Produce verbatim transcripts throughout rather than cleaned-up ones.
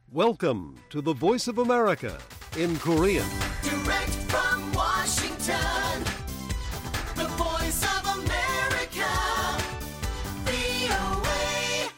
Welcome to the Voice of America in Korean. Direct from Washington, the Voice of America, 브이오에이.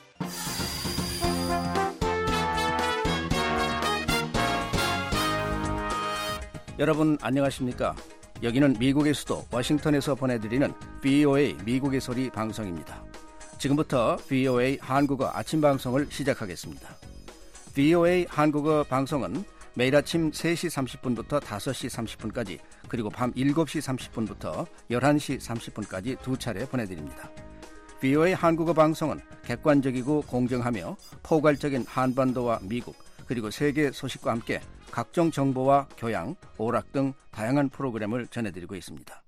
여러분 안녕하십니까? 여기는 미국의 수도 워싱턴에서 보내드리는 브이오에이 미국의 소리 방송입니다. 지금부터 브이오에이 한국어 아침 방송을 시작하겠습니다. 브이오에이 한국어 방송은 매일 아침 세 시 삼십 분부터 다섯 시 삼십 분까지 그리고 밤 일곱 시 삼십 분부터 열한 시 삼십 분까지 두 차례 보내드립니다. 브이오에이 한국어 방송은 객관적이고 공정하며 포괄적인 한반도와 미국 그리고 세계 소식과 함께 각종 정보와 교양, 오락 등 다양한 프로그램을 전해드리고 있습니다.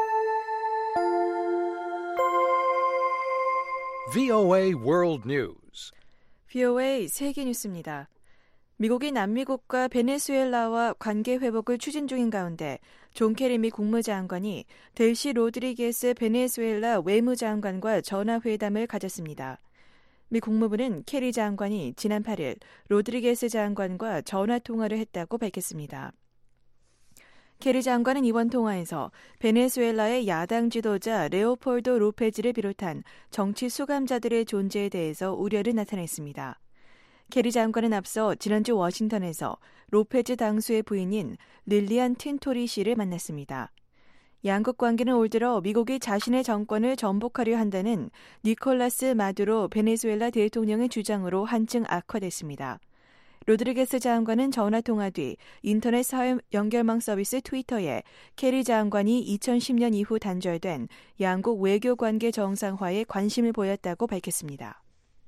브이오에이 World News. 브이오에이 세계 뉴스입니다. 미국이 남미국과 베네수엘라와 관계 회복을 추진 중인 가운데 존 케리 미 국무장관이 델시 로드리게스 베네수엘라 외무장관과 전화회담을 가졌습니다. 미 국무부는 케리 장관이 지난 팔 일 로드리게스 장관과 전화통화를 했다고 밝혔습니다. 케리 장관은 이번 통화에서 베네수엘라의 야당 지도자 레오폴도 로페즈를 비롯한 정치 수감자들의 존재에 대해서 우려를 나타냈습니다. 케리 장관은 앞서 지난주 워싱턴에서 로페즈 당수의 부인인 릴리안 틴토리 씨를 만났습니다. 양국 관계는 올 들어 미국이 자신의 정권을 전복하려 한다는 니콜라스 마두로 베네수엘라 대통령의 주장으로 한층 악화됐습니다. 로드리게스 장관은 전화통화 뒤 인터넷 사회 연결망 서비스 트위터에 케리 장관이 이천십 년 이후 단절된 양국 외교관계 정상화에 관심을 보였다고 밝혔습니다.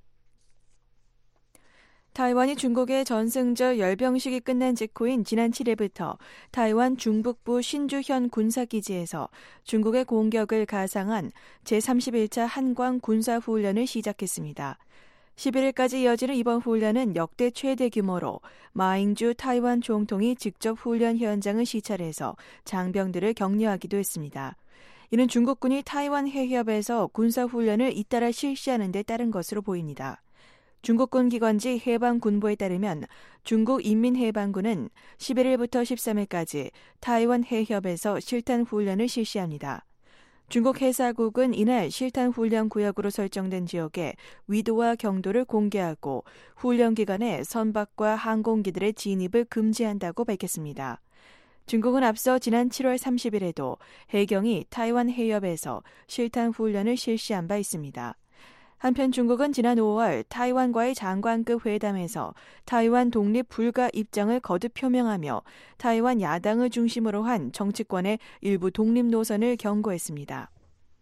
타이완이 중국의 전승절 열병식이 끝난 직후인 지난 칠 일부터 타이완 중북부 신주현 군사기지에서 중국의 공격을 가상한 제삼십일 차 한광 군사훈련을 시작했습니다. 십일 일까지 이어지는 이번 훈련은 역대 최대 규모로 마잉주 타이완 총통이 직접 훈련 현장을 시찰해서 장병들을 격려하기도 했습니다. 이는 중국군이 타이완 해협에서 군사훈련을 잇따라 실시하는 데 따른 것으로 보입니다. 중국군 기관지 해방군보에 따르면 중국 인민해방군은 십일 일부터 십삼 일까지 타이완 해협에서 실탄 훈련을 실시합니다. 중국 해사국은 이날 실탄 훈련 구역으로 설정된 지역의 위도와 경도를 공개하고 훈련 기간에 선박과 항공기들의 진입을 금지한다고 밝혔습니다. 중국은 앞서 지난 칠월 삼십일에도 해경이 타이완 해협에서 실탄 훈련을 실시한 바 있습니다. 한편 중국은 지난 오월 타이완과의 장관급 회담에서 타이완 독립 불가 입장을 거듭 표명하며 타이완 야당을 중심으로 한 정치권의 일부 독립 노선을 경고했습니다.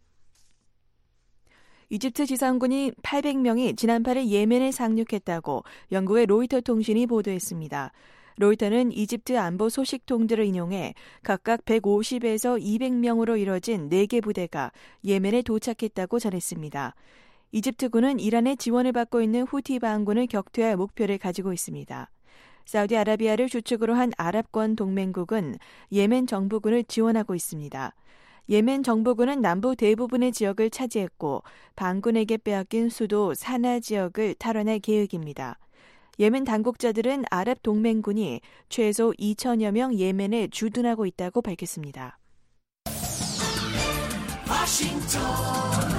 이집트 지상군이 팔백 명이 지난 팔 일 예멘에 상륙했다고 영국의 로이터 통신이 보도했습니다. 로이터는 이집트 안보 소식통들을 인용해 각각 백오십에서 이백 명으로 이뤄진 네 개 부대가 예멘에 도착했다고 전했습니다. 이집트군은 이란의 지원을 받고 있는 후티 반군을 격퇴할 목표를 가지고 있습니다. 사우디아라비아를 주축으로 한 아랍권 동맹국은 예멘 정부군을 지원하고 있습니다. 예멘 정부군은 남부 대부분의 지역을 차지했고 반군에게 빼앗긴 수도 사나 지역을 탈환할 계획입니다. 예멘 당국자들은 아랍 동맹군이 최소 이천여 명 예멘에 주둔하고 있다고 밝혔습니다. 워싱턴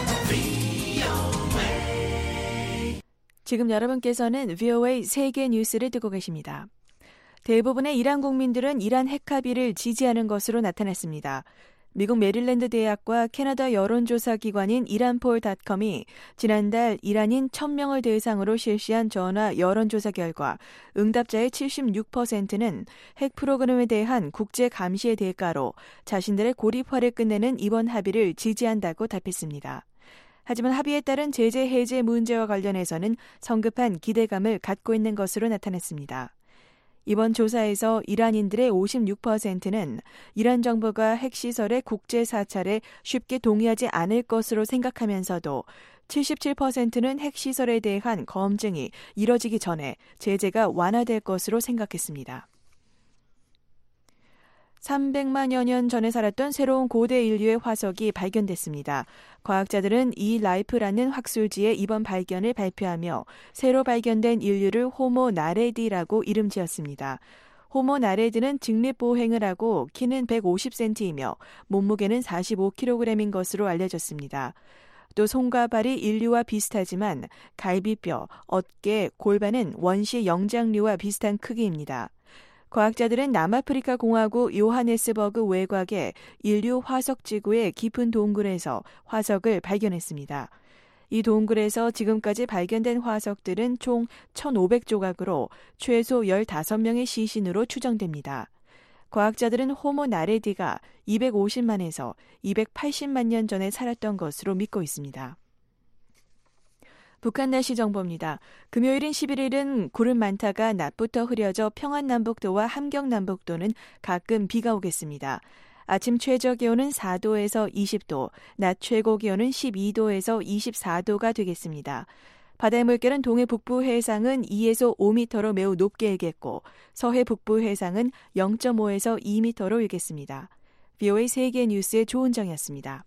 지금 여러분께서는 브이오에이 세계 뉴스를 듣고 계십니다. 대부분의 이란 국민들은 이란 핵 합의를 지지하는 것으로 나타났습니다. 미국 메릴랜드 대학과 캐나다 여론조사 기관인 이란폴닷컴이 지난달 이란인 천 명을 대상으로 실시한 전화 여론조사 결과 응답자의 칠십육 퍼센트는 핵 프로그램에 대한 국제 감시의 대가로 자신들의 고립화를 끝내는 이번 합의를 지지한다고 답했습니다. 하지만 합의에 따른 제재 해제 문제와 관련해서는 성급한 기대감을 갖고 있는 것으로 나타났습니다. 이번 조사에서 이란인들의 오십육 퍼센트는 이란 정부가 핵시설의 국제 사찰에 쉽게 동의하지 않을 것으로 생각하면서도 칠십칠 퍼센트는 핵시설에 대한 검증이 이뤄지기 전에 제재가 완화될 것으로 생각했습니다. 삼백만여 년 전에 살았던 새로운 고대 인류의 화석이 발견됐습니다. 과학자들은 이 라이프라는 확술지의 이번 발견을 발표하며 새로 발견된 인류를 호모 나레디라고 이름 지었습니다. 호모 나레디는 직립보행을 하고 키는 백오십 센티미터이며 몸무게는 사십오 킬로그램인 것으로 알려졌습니다. 또 손과 발이 인류와 비슷하지만 갈비뼈, 어깨, 골반은 원시 영장류와 비슷한 크기입니다. 과학자들은 남아프리카 공화국 요하네스버그 외곽의 인류 화석지구의 깊은 동굴에서 화석을 발견했습니다. 이 동굴에서 지금까지 발견된 화석들은 총 천오백 조각으로 최소 열다섯 명의 시신으로 추정됩니다. 과학자들은 호모 나레디가 이백오십만에서 이백팔십만 년 전에 살았던 것으로 믿고 있습니다. 북한 날씨 정보입니다. 금요일인 십일일은 구름 많다가 낮부터 흐려져 평안남북도와 함경남북도는 가끔 비가 오겠습니다. 아침 최저 기온은 사도에서 이십도, 낮 최고 기온은 십이도에서 이십사도가 되겠습니다. 바다의 물결은 동해 북부 해상은 이에서 오 미터로 매우 높게 일겠고 서해 북부 해상은 영점오에서 이 미터로 일겠습니다. 브이오에이 세계 뉴스의 조은정이었습니다.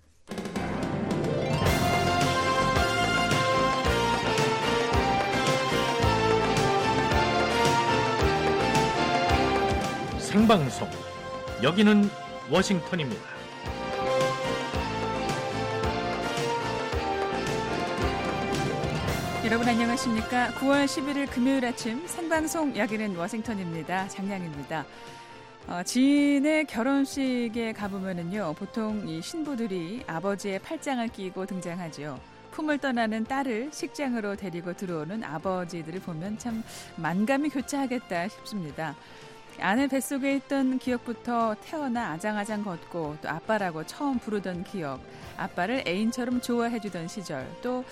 생방송, 여기는 워싱턴입니다. 여러분 안녕하십니까? 구월 십일일 금요일 아침 생방송, 여기는 워싱턴입니다. 장량입니다. 어, 지인의 결혼식에 가보면은요, 보통 이 신부들이 아버지의 팔짱을 끼고 등장하죠. 품을 떠나는 딸을 식장으로 데리고 들어오는 아버지들을 보면 참 만감이 교차하겠다 싶습니다. 아내 뱃속에 있던 기억부터 태어나 아장아장 걷고 또 아빠라고 처음 부르던 기억, 아빠를 애인처럼 좋아해주던 시절, 또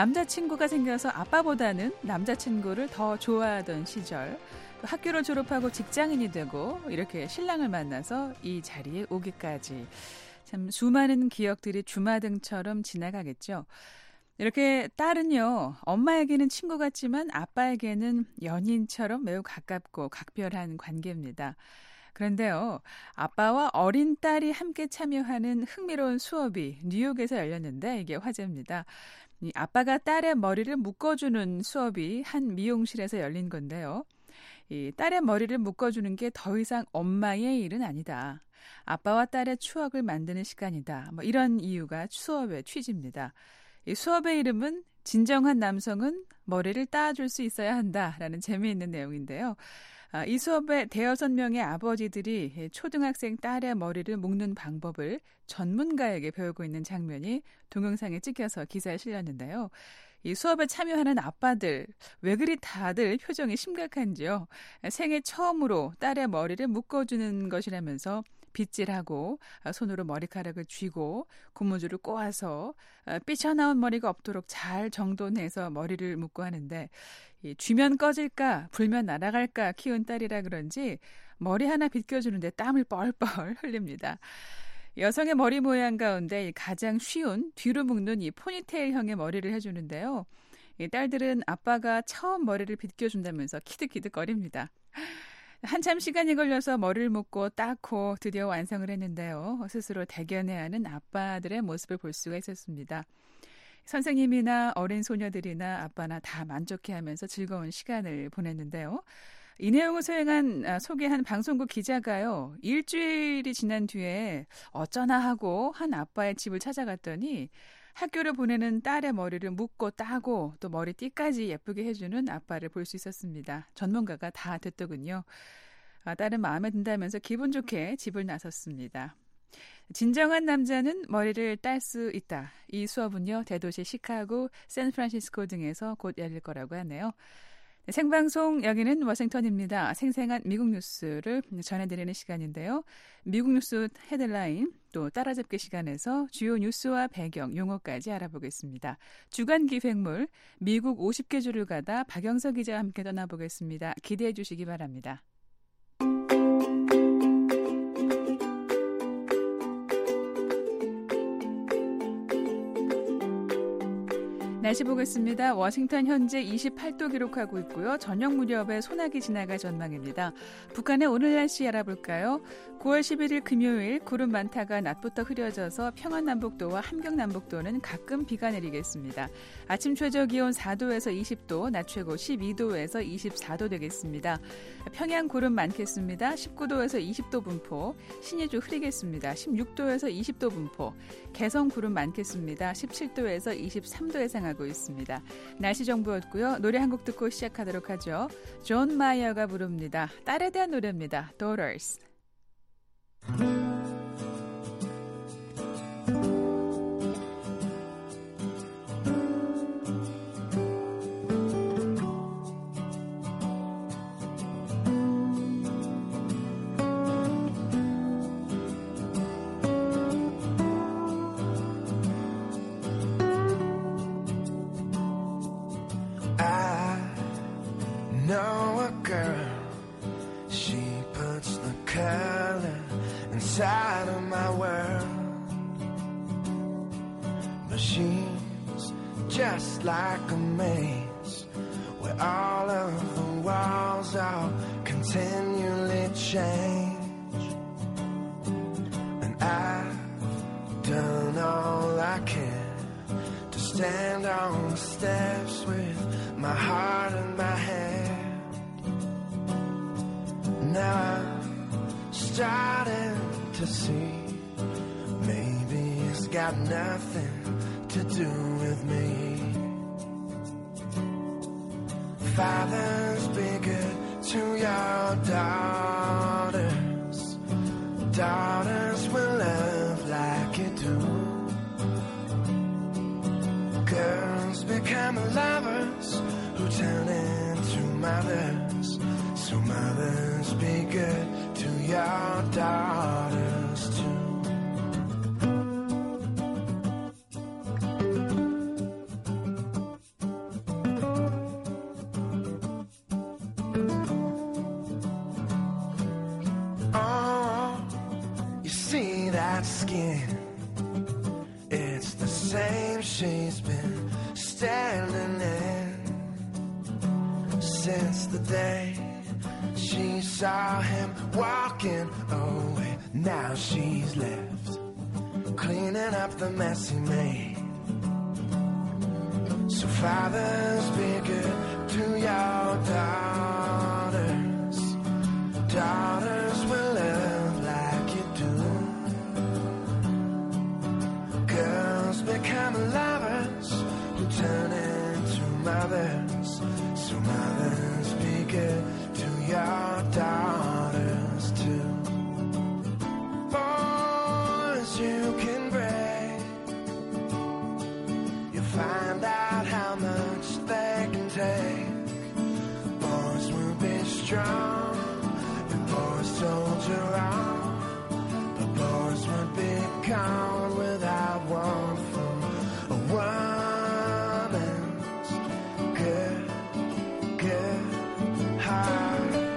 남자친구가 생겨서 아빠보다는 남자친구를 더 좋아하던 시절, 또 학교를 졸업하고 직장인이 되고 이렇게 신랑을 만나서 이 자리에 오기까지 참 수많은 기억들이 주마등처럼 지나가겠죠. 이렇게 딸은요, 엄마에게는 친구 같지만 아빠에게는 연인처럼 매우 가깝고 각별한 관계입니다. 그런데요, 아빠와 어린 딸이 함께 참여하는 흥미로운 수업이 뉴욕에서 열렸는데 이게 화제입니다. 이 아빠가 딸의 머리를 묶어주는 수업이 한 미용실에서 열린 건데요. 이 딸의 머리를 묶어주는 게 더 이상 엄마의 일은 아니다. 아빠와 딸의 추억을 만드는 시간이다. 뭐 이런 이유가 수업의 취지입니다. 이 수업의 이름은 진정한 남성은 머리를 따줄 수 있어야 한다라는 재미있는 내용인데요. 아, 이 수업에 대여섯 명의 아버지들이 초등학생 딸의 머리를 묶는 방법을 전문가에게 배우고 있는 장면이 동영상에 찍혀서 기사에 실렸는데요. 이 수업에 참여하는 아빠들, 왜 그리 다들 표정이 심각한지요. 생애 처음으로 딸의 머리를 묶어주는 것이라면서 빗질하고 손으로 머리카락을 쥐고 고무줄을 꼬아서 삐쳐나온 머리가 없도록 잘 정돈해서 머리를 묶고 하는데, 이 쥐면 꺼질까 불면 날아갈까 키운 딸이라 그런지 머리 하나 빗겨주는데 땀을 뻘뻘 흘립니다. 여성의 머리 모양 가운데 가장 쉬운 뒤로 묶는 이 포니테일형의 머리를 해주는데요. 이 딸들은 아빠가 처음 머리를 빗겨준다면서 키득키득거립니다. 한참 시간이 걸려서 머리를 묶고 닦고 드디어 완성을 했는데요. 스스로 대견해야 하는 아빠들의 모습을 볼 수가 있었습니다. 선생님이나 어린 소녀들이나 아빠나 다 만족해하면서 즐거운 시간을 보냈는데요. 이 내용을 소행한, 소개한 방송국 기자가요, 일주일이 지난 뒤에 어쩌나 하고 한 아빠의 집을 찾아갔더니 학교를 보내는 딸의 머리를 묶고 따고 또 머리띠까지 예쁘게 해주는 아빠를 볼 수 있었습니다. 전문가가 다 됐더군요. 아, 딸은 마음에 든다면서 기분 좋게 집을 나섰습니다. 진정한 남자는 머리를 딸 수 있다. 이 수업은요, 대도시 시카고, 샌프란시스코 등에서 곧 열릴 거라고 하네요. 생방송, 여기는 워싱턴입니다. 생생한 미국 뉴스를 전해드리는 시간인데요. 미국 뉴스 헤드라인, 또 따라잡기 시간에서 주요 뉴스와 배경, 용어까지 알아보겠습니다. 주간 기획물, 미국 오십 개 주를 가다 박영석 기자와 함께 떠나보겠습니다. 기대해 주시기 바랍니다. 날씨 보겠습니다. 워싱턴 현재 이십팔 도 기록하고 있고요. 저녁 무렵에 소나기 지나갈 전망입니다. 북한의 오늘 날씨 알아볼까요? 구월 십일일 금요일 구름 많다가 낮부터 흐려져서 평안남북도와 함경남북도는 가끔 비가 내리겠습니다. 아침 최저 기온 사 도에서 이십 도, 낮 최고 십이 도에서 이십사 도 되겠습니다. 평양 구름 많겠습니다. 십구 도에서 이십 도 분포, 신의주 흐리겠습니다. 십육 도에서 이십 도 분포, 개성 구름 많겠습니다. 십칠 도에서 이십삼 도 예상합니다. 하고 있습니다. 날씨 정보였고요. 노래 한 곡 듣고 시작하도록 하죠. 존 마이어가 부릅니다. 딸에 대한 노래입니다. Daughters. know a girl, she puts the color inside of my world, but she's just like a maze where all of the walls are continually change, and I've done all I can to stand on the steps with my heart in my hand. Now I'm starting to see maybe it's got nothing to do with me. Fathers, be good to your daughters. Daughters will love like you do. Girls become lovers who turn into mothers. So mothers, be good to your daughters too. Oh, you see that skin? It's the same she's been standing in since the day she saw him walking away. Now she's left cleaning up the mess he made. So fathers, be good to your daughters. Daughters will love like you do. Girls become lovers who turn into mothers. So mothers, be good to your daughters too. Boys, you can break. You find out how much they can take. Boys will be strong, and boys told you wrong. But boys would be gone without one from a woman's good, good heart.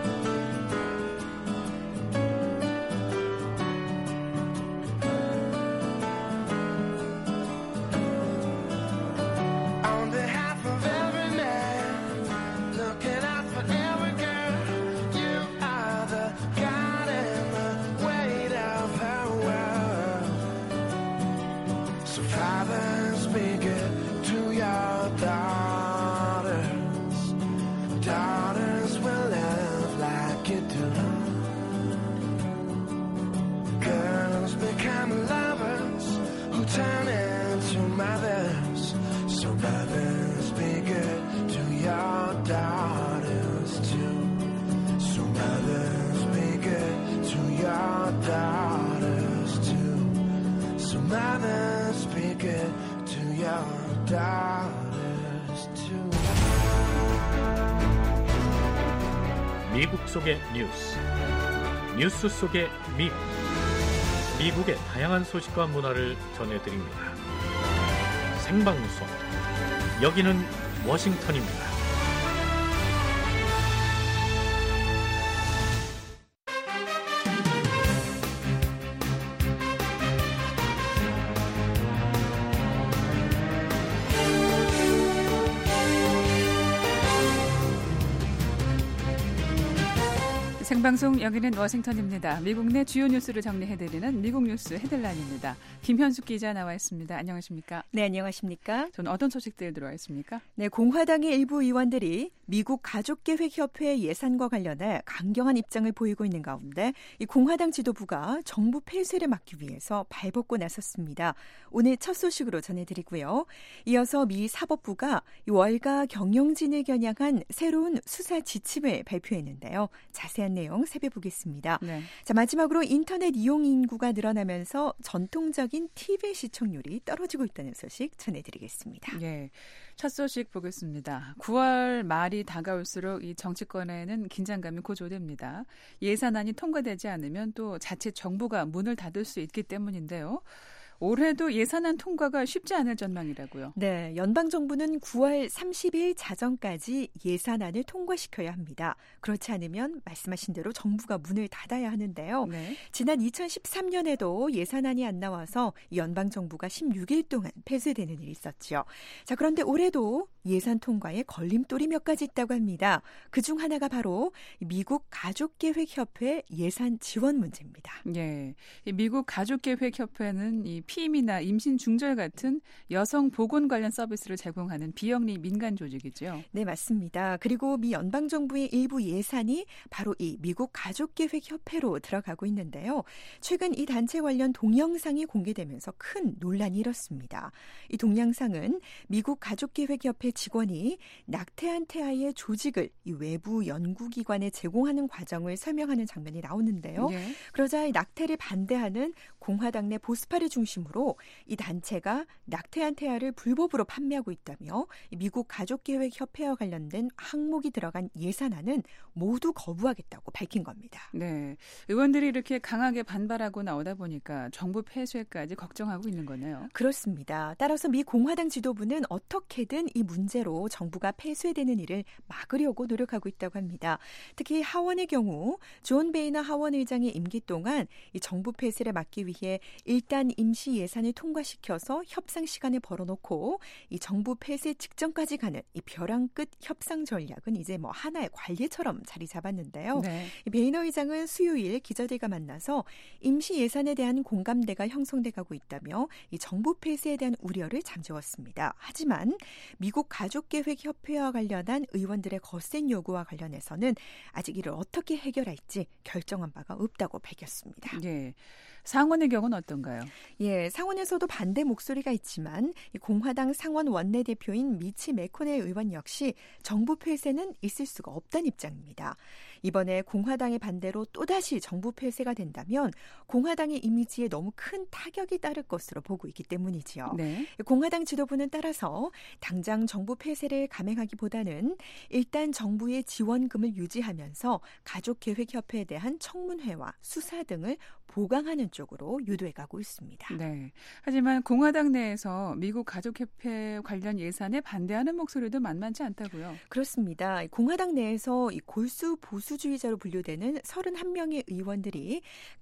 On behalf of every man, looking out for every girl, you are the God and the weight of her world. So fathers, be good to your daughters. Daughters will love like you do. Girls become lovers who turn into mothers. So mothers, be good to your daughters too. So mothers, be good to your daughters too. So mothers, be good to your daughters too. 미국 속의 뉴스, 뉴스 속의 미국, 미국의 다양한 소식과 문화를 전해드립니다. 생방송, 여기는 워싱턴입니다. 생방송 여기는 워싱턴입니다. 미국 내 주요 뉴스를 정리해드리는 미국 뉴스 헤드라인입니다. 김현숙 기자 나와 있습니다. 안녕하십니까? 네, 안녕하십니까? 저는 어떤 소식들 들어와 있습니까? 네, 공화당의 일부 의원들이 미국 가족계획협회 예산과 관련해 강경한 입장을 보이고 있는 가운데 이 공화당 지도부가 정부 폐쇄를 막기 위해서 발벗고 나섰습니다. 오늘 첫 소식으로 전해드리고요. 이어서 미 사법부가 월가 경영진을 겨냥한 새로운 수사 지침을 발표했는데요. 자세한 내용 살펴보겠습니다. 네. 자, 마지막으로 인터넷 이용 인구가 늘어나면서 전통적인 티비 시청률이 떨어지고 있다는 소식 전해드리겠습니다. 예, 첫 소식 보겠습니다. 구월 말이 다가올수록 이 정치권에는 긴장감이 고조됩니다. 예산안이 통과되지 않으면 또 자칫 정부가 문을 닫을 수 있기 때문인데요. 올해도 예산안 통과가 쉽지 않을 전망이라고요. 네, 연방정부는 구월 삼십일 자정까지 예산안을 통과시켜야 합니다. 그렇지 않으면 말씀하신 대로 정부가 문을 닫아야 하는데요. 네. 지난 이천십삼 년에도 예산안이 안 나와서 연방정부가 십육 일 동안 폐쇄되는 일이 있었죠. 자, 그런데 올해도 예산 통과에 걸림돌이 몇 가지 있다고 합니다. 그중 하나가 바로 미국 가족계획협회 예산 지원 문제입니다. 예, 이 미국 가족계획협회는 이 피임이나 임신 중절 같은 여성 보건 관련 서비스를 제공하는 비영리 민간 조직이죠. 네, 맞습니다. 그리고 미 연방정부의 일부 예산이 바로 이 미국 가족계획협회로 들어가고 있는데요. 최근 이 단체 관련 동영상이 공개되면서 큰 논란이 일었습니다. 이 동영상은 미국 가족계획협회 직원이 낙태한 태아의 조직을 이 외부 연구기관에 제공하는 과정을 설명하는 장면이 나오는데요. 예. 그러자 이 낙태를 반대하는 공화당 내 보수파를 중심으로 이 단체가 낙태한 태아를 불법으로 판매하고 있다며 미국 가족계획협회와 관련된 항목이 들어간 예산안은 모두 거부하겠다고 밝힌 겁니다. 네, 의원들이 이렇게 강하게 반발하고 나오다 보니까 정부 폐쇄까지 걱정하고 있는 거네요. 그렇습니다. 따라서 미 공화당 지도부는 어떻게든 이 문제로 정부가 폐쇄되는 일을 막으려고 노력하고 있다고 합니다. 특히 하원의 경우 존 베이너 하원 의장의 임기 동안 이 정부 폐쇄를 막기 위해 일단 임시 예산을 통과시켜서 협상 시간을 벌어놓고 이 정부 폐쇄 직전까지 가는 이 벼랑 끝 협상 전략은 이제 뭐 하나의 관례처럼 자리 잡았는데요. 네. 이 베이너 의장은 수요일 기자들과 만나서 임시 예산에 대한 공감대가 형성돼 가고 있다며 이 정부 폐쇄에 대한 우려를 잠재웠습니다. 하지만 미국 가족계획협회와 관련한 의원들의 거센 요구와 관련해서는 아직 이를 어떻게 해결할지 결정한 바가 없다고 밝혔습니다. 예. 상원의 경우는 어떤가요? 예, 상원에서도 반대 목소리가 있지만 이 공화당 상원 원내대표인 미치 매코넬 의원 역시 정부 폐쇄는 있을 수가 없다는 입장입니다. 이번에 공화당의 반대로 또다시 정부 폐쇄가 된다면 공화당의 이미지에 너무 큰 타격이 따를 것으로 보고 있기 때문이지요. 네. 공화당 지도부는 따라서 당장 정부 폐쇄를 감행하기보다는 일단 정부의 지원금을 유지하면서 가족계획협회에 대한 청문회와 수사 등을 보강하는 쪽으로 유도해가고 있습니다. 네. 하지만 공화당 내에서 미국 가족협회 관련 예산에 반대하는 목소리도 만만치 않다고요. 그렇습니다. 공화당 내에서 이 골수 보수주의자로 분류되는 서른한 명의 의원들이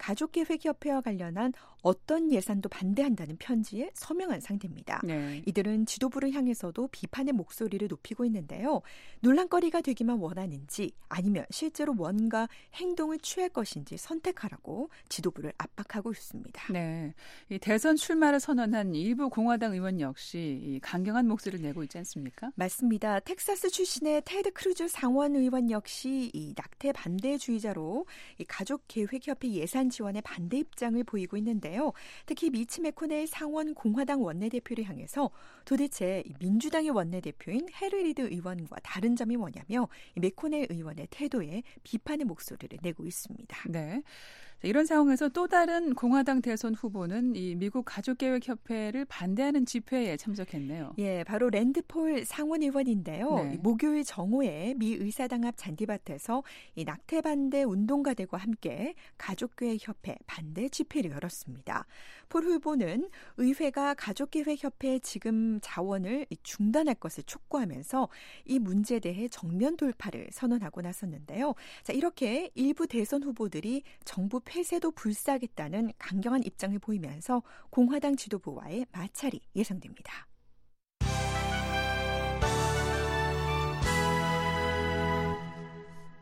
가족계획협회와 관련한 어떤 예산도 반대한다는 편지에 서명한 상태입니다. 네. 이들은 지도부를 향해서도 비판의 목소리를 높이고 있는데요. 논란거리가 되기만 원하는지 아니면 실제로 뭔가 행동을 취할 것인지 선택하라고 지도부를 압박하고 있습니다. 네, 이 대선 출마를 선언한 일부 공화당 의원 역시 이 강경한 목소리를 내고 있지 않습니까? 맞습니다. 텍사스 출신의 테드 크루즈 상원 의원 역시 이 낙태 반대주의자로 이 가족계획협회 예산 지원에 반대 입장을 보이고 있는데요. 특히 미치 매코넬 상원 공화당 원내대표를 향해서 도대체 민주당의 원내대표인 해리 리드 의원과 다른 점이 뭐냐며 이 매코넬 의원의 태도에 비판의 목소리를 내고 있습니다. 네. 이런 상황에서 또 다른 공화당 대선 후보는 이 미국 가족계획협회를 반대하는 집회에 참석했네요. 예, 바로 랜드 폴 상원 의원인데요. 네. 목요일 정오에 미 의사당 앞 잔디밭에서 이 낙태 반대 운동가들과 함께 가족계획협회 반대 집회를 열었습니다. 폴 후보는 의회가 가족계획협회의 지금 자원을 중단할 것을 촉구하면서 이 문제에 대해 정면 돌파를 선언하고 나섰는데요. 자, 이렇게 일부 대선 후보들이 정부 폐쇄도 불사하겠다는 강경한 입장을 보이면서 공화당 지도부와의 마찰이 예상됩니다.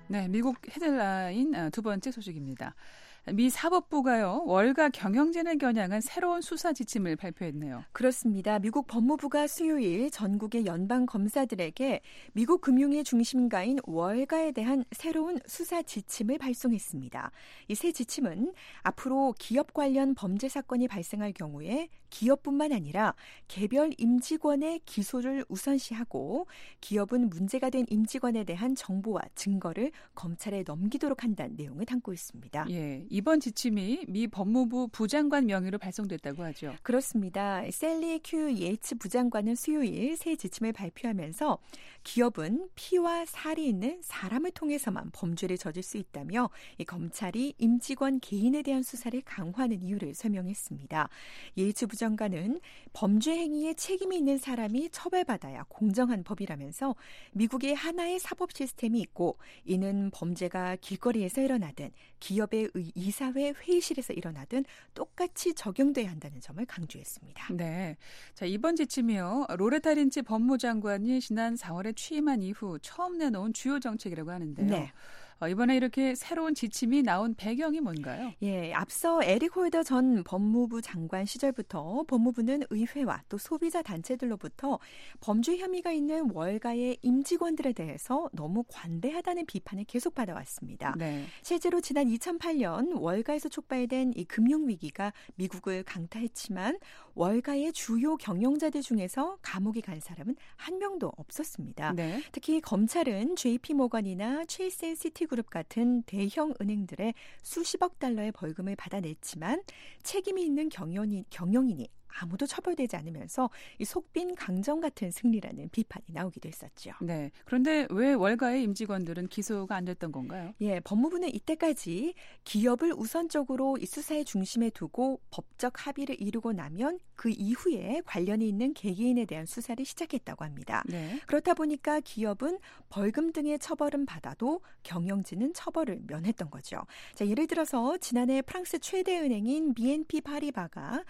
네, 미국 헤드라인 두 번째 소식입니다. 미 사법부가요, 월가 경영진을 겨냥한 새로운 수사 지침을 발표했네요. 그렇습니다. 미국 법무부가 수요일 전국의 연방 검사들에게 미국 금융의 중심가인 월가에 대한 새로운 수사 지침을 발송했습니다. 이 새 지침은 앞으로 기업 관련 범죄 사건이 발생할 경우에 기업뿐만 아니라 개별 임직원의 기소를 우선시하고 기업은 문제가 된 임직원에 대한 정보와 증거를 검찰에 넘기도록 한다는 내용을 담고 있습니다. 예, 이번 지침이 미 법무부 부장관 명의로 발송됐다고 하죠. 그렇습니다. 셀리 큐 예이츠 부장관은 수요일 새 지침을 발표하면서 기업은 피와 살이 있는 사람을 통해서만 범죄를 저질 수 있다며 이 검찰이 임직원 개인에 대한 수사를 강화하는 이유를 설명했습니다. 예이츠 부장관은 범죄 행위에 책임이 있는 사람이 처벌받아야 공정한 법이라면서 미국에 하나의 사법 시스템이 있고 이는 범죄가 길거리에서 일어나든 기업의 이사회 회의실에서 일어나든 똑같이 적용돼야 한다는 점을 강조했습니다. 네, 자 이번 지침이요, 로레타 린치 법무장관이 지난 사월에 취임한 이후 처음 내놓은 주요 정책이라고 하는데요. 네. 어, 이번에 이렇게 새로운 지침이 나온 배경이 뭔가요? 예, 앞서 에릭 홀더 전 법무부 장관 시절부터 법무부는 의회와 또 소비자 단체들로부터 범죄 혐의가 있는 월가의 임직원들에 대해서 너무 관대하다는 비판을 계속 받아왔습니다. 네. 실제로 지난 이천팔 년 월가에서 촉발된 이 금융위기가 미국을 강타했지만 월가의 주요 경영자들 중에서 감옥에 간 사람은 한 명도 없었습니다. 네. 특히 검찰은 제이피모건이나 체이스 시티그룹 같은 대형 은행들의 수십억 달러의 벌금을 받아냈지만 책임이 있는 경영인, 경영인이 아무도 처벌되지 않으면서 이 속빈 강정 같은 승리라는 비판이 나오기도 했었죠. 네. 그런데 왜 월가의 임직원들은 기소가 안 됐던 건가요? 예, 법무부는 이때까지 기업을 우선적으로 이 수사의 중심에 두고 법적 합의를 이루고 나면 그 이후에 관련이 있는 개개인에 대한 수사를 시작했다고 합니다. 네. 그렇다 보니까 기업은 벌금 등의 처벌은 받아도 경영진은 처벌을 면했던 거죠. 자, 예를 들어서 지난해 프랑스 최대 은행인 비엔피 파리바가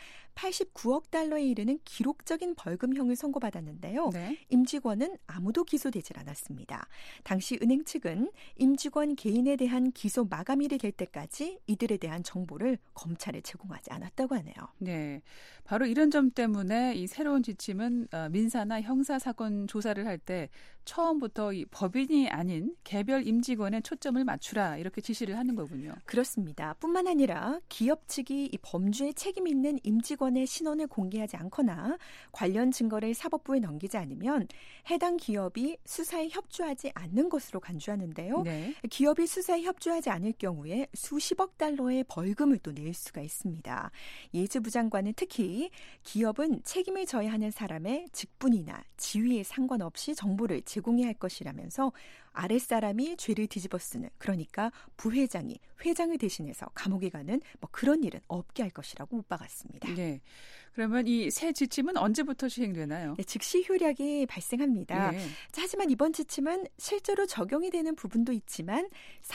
팔십구억 달러에 이르는 기록적인 벌금형을 선고받았는데요. 네. 임직원은 아무도 기소되질 않았습니다. 당시 은행 측은 임직원 개인에 대한 기소 마감일이 될 때까지 이들에 대한 정보를 검찰에 제공하지 않았다고 하네요. 네, 바로 이런 점 때문에 이 새로운 지침은 민사나 형사 사건 조사를 할 때 처음부터 이 법인이 아닌 개별 임직원에 초점을 맞추라 이렇게 지시를 하는 거군요. 그렇습니다. 뿐만 아니라 기업 측이 이 범죄에 책임 있는 임직원의 신원을 공개하지 않거나 관련 증거를 사법부에 넘기지 않으면 해당 기업이 수사에 협조하지 않는 것으로 간주하는데요. 네. 기업이 수사에 협조하지 않을 경우에 수십억 달러의 벌금을 또 낼 수가 있습니다. 예즈 부장관은 특히 기업은 책임을 져야 하는 사람의 직분이나 지위에 상관없이 정보를 제공해야 할 것이라면서 아랫사람이 죄를 뒤집어 쓰는, 그러니까 부회장이 회장을 대신해서 감옥에 가는 뭐 그런 일은 없게 할 것이라고 못 박았습니다. 네. 그러면 이 새 지침은 언제부터 시행되나요? 네, 즉시 효력이 발생합니다. 네. 자, 하지만 이번 지침은 실제로 적용이 되는 부분도 있지만